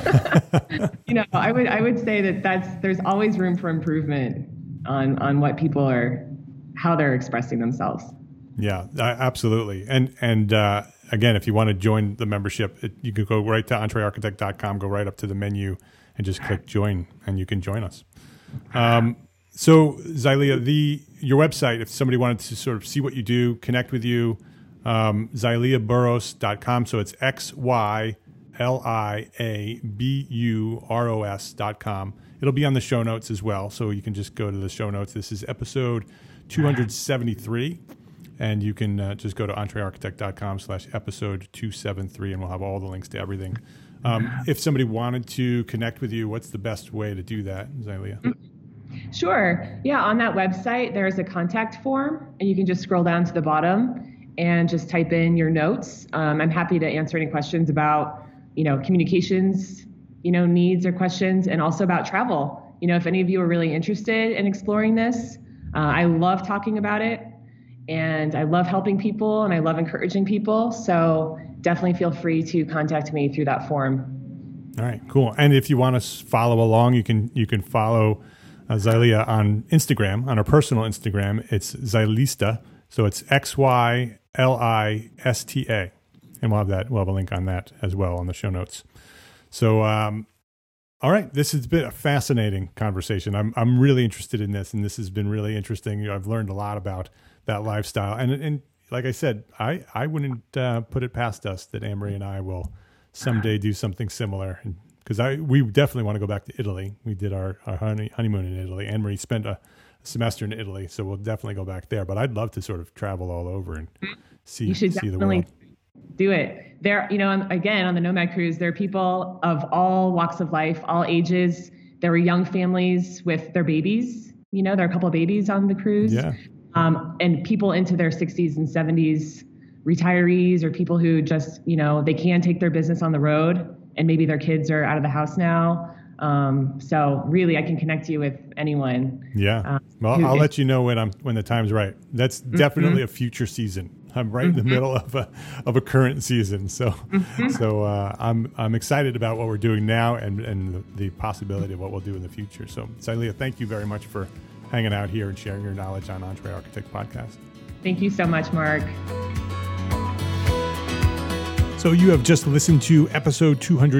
I would say that there's always room for improvement on what people are, how they're expressing themselves. Yeah, absolutely. And again, if you want to join the membership, you can go right to entrearchitect.com, go right up to the menu and just click join, and you can join us. So Xylea, your website, if somebody wanted to sort of see what you do, connect with you, XyleaBurros.com. So it's XyleaBurros.com. It'll be on the show notes as well. So you can just go to the show notes. This is episode 273. And you can just go to entrearchitect.com/episode 273, and we'll have all the links to everything. If somebody wanted to connect with you, what's the best way to do that, Xylea? Sure. Yeah, on that website, there's a contact form, and you can just scroll down to the bottom and just type in your notes. I'm happy to answer any questions about, communications, needs or questions, and also about travel. If any of you are really interested in exploring this, I love talking about it. And I love helping people, and I love encouraging people. So definitely feel free to contact me through that form. All right, cool. And if you want to follow along, you can follow Xylea on Instagram, on her personal Instagram. It's Xylista. So it's XYLISTA. And we'll have a link on that as well on the show notes. So, all right, this has been a fascinating conversation. I'm really interested in this, and this has been really interesting. I've learned a lot about that lifestyle. And like I said, I wouldn't put it past us that Anne-Marie and I will someday do something similar. Because we definitely want to go back to Italy. We did our honeymoon in Italy. Anne-Marie spent a semester in Italy, so we'll definitely go back there. But I'd love to sort of travel all over and see the world. Do it. There, again, on the Nomad Cruise, there are people of all walks of life, all ages. There were young families with their babies. There are a couple of babies on the cruise. Yeah. And people into their 60s and 70s, retirees, or people who just, they can take their business on the road, and maybe their kids are out of the house now. So really, I can connect you with anyone. Yeah. Well, I'll let you know when the time's right. That's definitely a future season. I'm right in the middle of a current season. So I'm excited about what we're doing now and the possibility of what we'll do in the future. So Xylea, thank you very much for hanging out here and sharing your knowledge on EntreArchitect Podcast. Thank you so much, Mark. So you have just listened to episode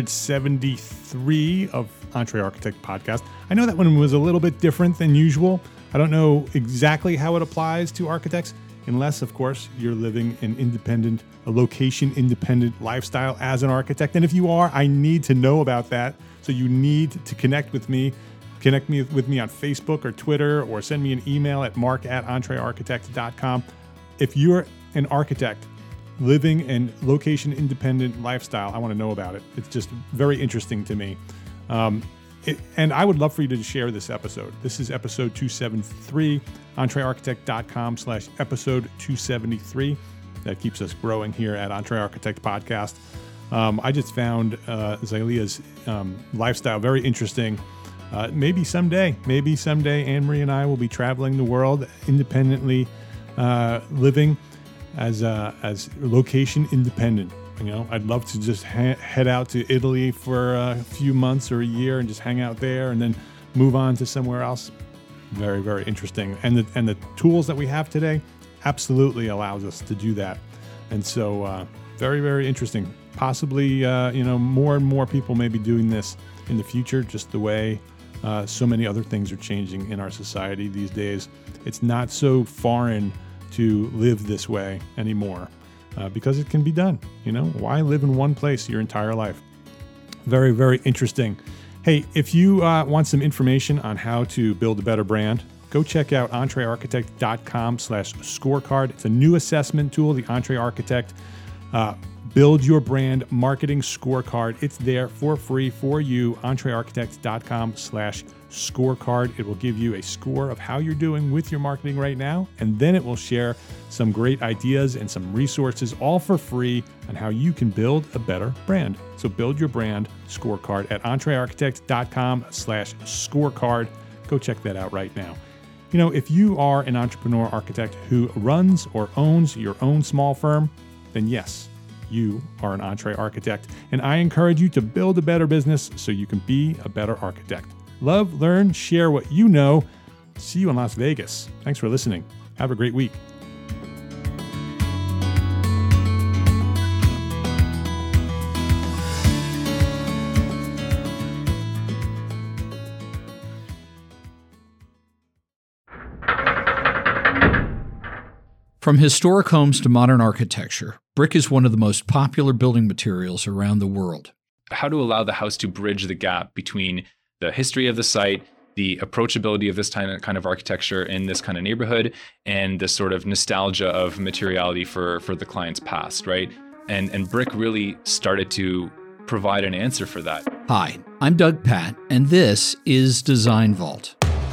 273 of EntreArchitect Podcast. I know that one was a little bit different than usual. I don't know exactly how it applies to architects, unless, of course, you're living a location-independent lifestyle as an architect. And if you are, I need to know about that. So you need to connect with me. Connect with me on Facebook or Twitter, or send me an email at mark@entrearchitect.com. If you're an architect living a location-independent lifestyle, I want to know about it. It's just very interesting to me. And I would love for you to share this episode. This is episode 273, entrearchitect.com/episode 273. That keeps us growing here at EntreArchitect Podcast. I just found Xylea's lifestyle very interesting. Maybe someday, Anne-Marie and I will be traveling the world independently, living as location independent. I'd love to just head out to Italy for a few months or a year and just hang out there, and then move on to somewhere else. Very, very interesting. And the tools that we have today absolutely allows us to do that. And so, very, very interesting. Possibly, more and more people may be doing this in the future, just the way so many other things are changing in our society these days. It's not so foreign to live this way anymore, because it can be done. Why live in one place your entire life? Very, very interesting. Hey, if you want some information on how to build a better brand, go check out entrearchitect.com/scorecard. It's a new assessment tool, the Entre Architect Build Your Brand Marketing Scorecard. It's there for free for you, entrearchitect.com/scorecard. It will give you a score of how you're doing with your marketing right now, and then it will share some great ideas and some resources, all for free, on how you can build a better brand. So build your brand scorecard at entrearchitect.com/scorecard. Go check that out right now. You know, if you are an entrepreneur architect who runs or owns your own small firm, then yes, you are an Entre Architect. And I encourage you to build a better business so you can be a better architect. Love, learn, share what you know. See you in Las Vegas. Thanks for listening. Have a great week. From historic homes to modern architecture, brick is one of the most popular building materials around the world. How to allow the house to bridge the gap between the history of the site, the approachability of this kind of architecture in this kind of neighborhood, and the sort of nostalgia of materiality for the client's past, right? And brick really started to provide an answer for that. Hi, I'm Doug Patt, and this is Design Vault.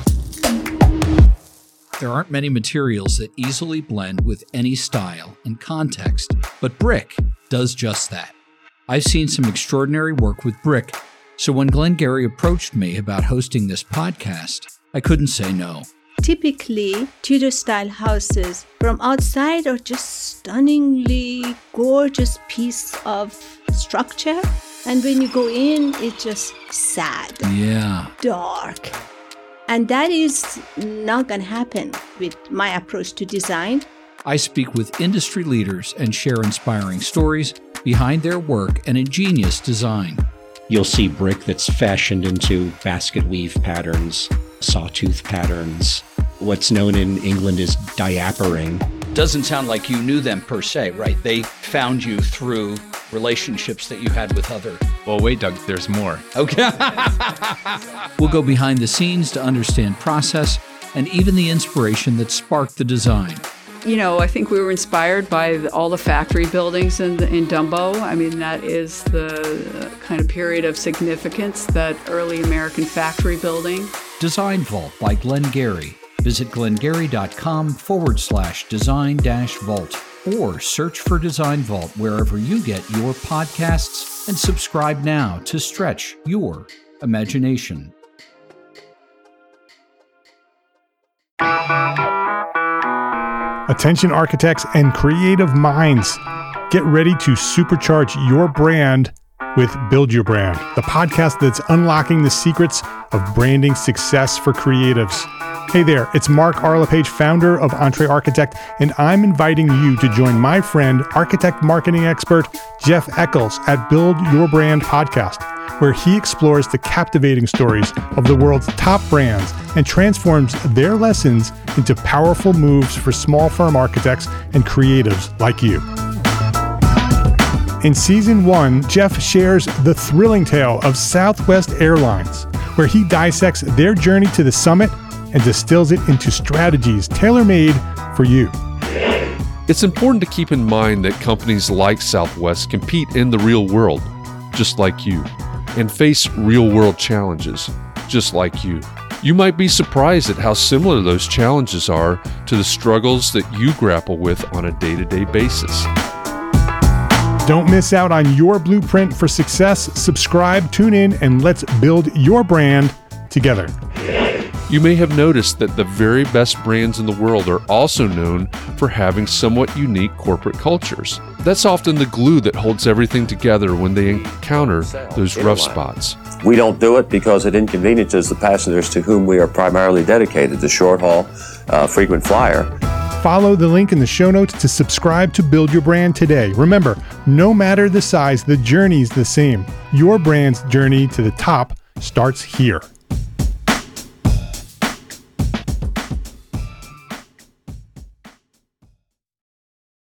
There aren't many materials that easily blend with any style and context, but brick does just that. I've seen some extraordinary work with brick, so when Glenn Gary approached me about hosting this podcast, I couldn't say no. Typically, Tudor-style houses from outside are just stunningly gorgeous piece of structure, and when you go in, it's just sad, dark. And that is not going to happen with my approach to design. I speak with industry leaders and share inspiring stories behind their work and ingenious design. You'll see brick that's fashioned into basket weave patterns, sawtooth patterns. What's known in England as diapering. Doesn't sound like you knew them per se, right? They found you through relationships that you had with other... Well, wait, Doug, there's more. Okay. We'll go behind the scenes to understand process and even the inspiration that sparked the design. You know, I think we were inspired by all the factory buildings in Dumbo. I mean, that is the kind of period of significance, that early American factory building. Design Vault by Glenn Gary. Visit glengary.com/design-vault or search for Design Vault wherever you get your podcasts and subscribe now to stretch your imagination. Attention architects and creative minds, get ready to supercharge your brand with Build Your Brand, the podcast that's unlocking the secrets of branding success for creatives. Hey there, it's Mark Arlepage, founder of Entre Architect, and I'm inviting you to join my friend, architect marketing expert Jeff Eccles at Build Your Brand podcast, where he explores the captivating stories of the world's top brands and transforms their lessons into powerful moves for small firm architects and creatives like you. In Season 1, Jeff shares the thrilling tale of Southwest Airlines, where he dissects their journey to the summit and distills it into strategies tailor-made for you. It's important to keep in mind that companies like Southwest compete in the real world, just like you, and face real-world challenges, just like you. You might be surprised at how similar those challenges are to the struggles that you grapple with on a day-to-day basis. Don't miss out on your blueprint for success. Subscribe, tune in, and let's build your brand together. You may have noticed that the very best brands in the world are also known for having somewhat unique corporate cultures. That's often the glue that holds everything together when they encounter those rough spots. We don't do it because it inconveniences the passengers to whom we are primarily dedicated, the short haul, frequent flyer. Follow the link in the show notes to subscribe to Build Your Brand today. Remember, no matter the size, the journey's the same. Your brand's journey to the top starts here.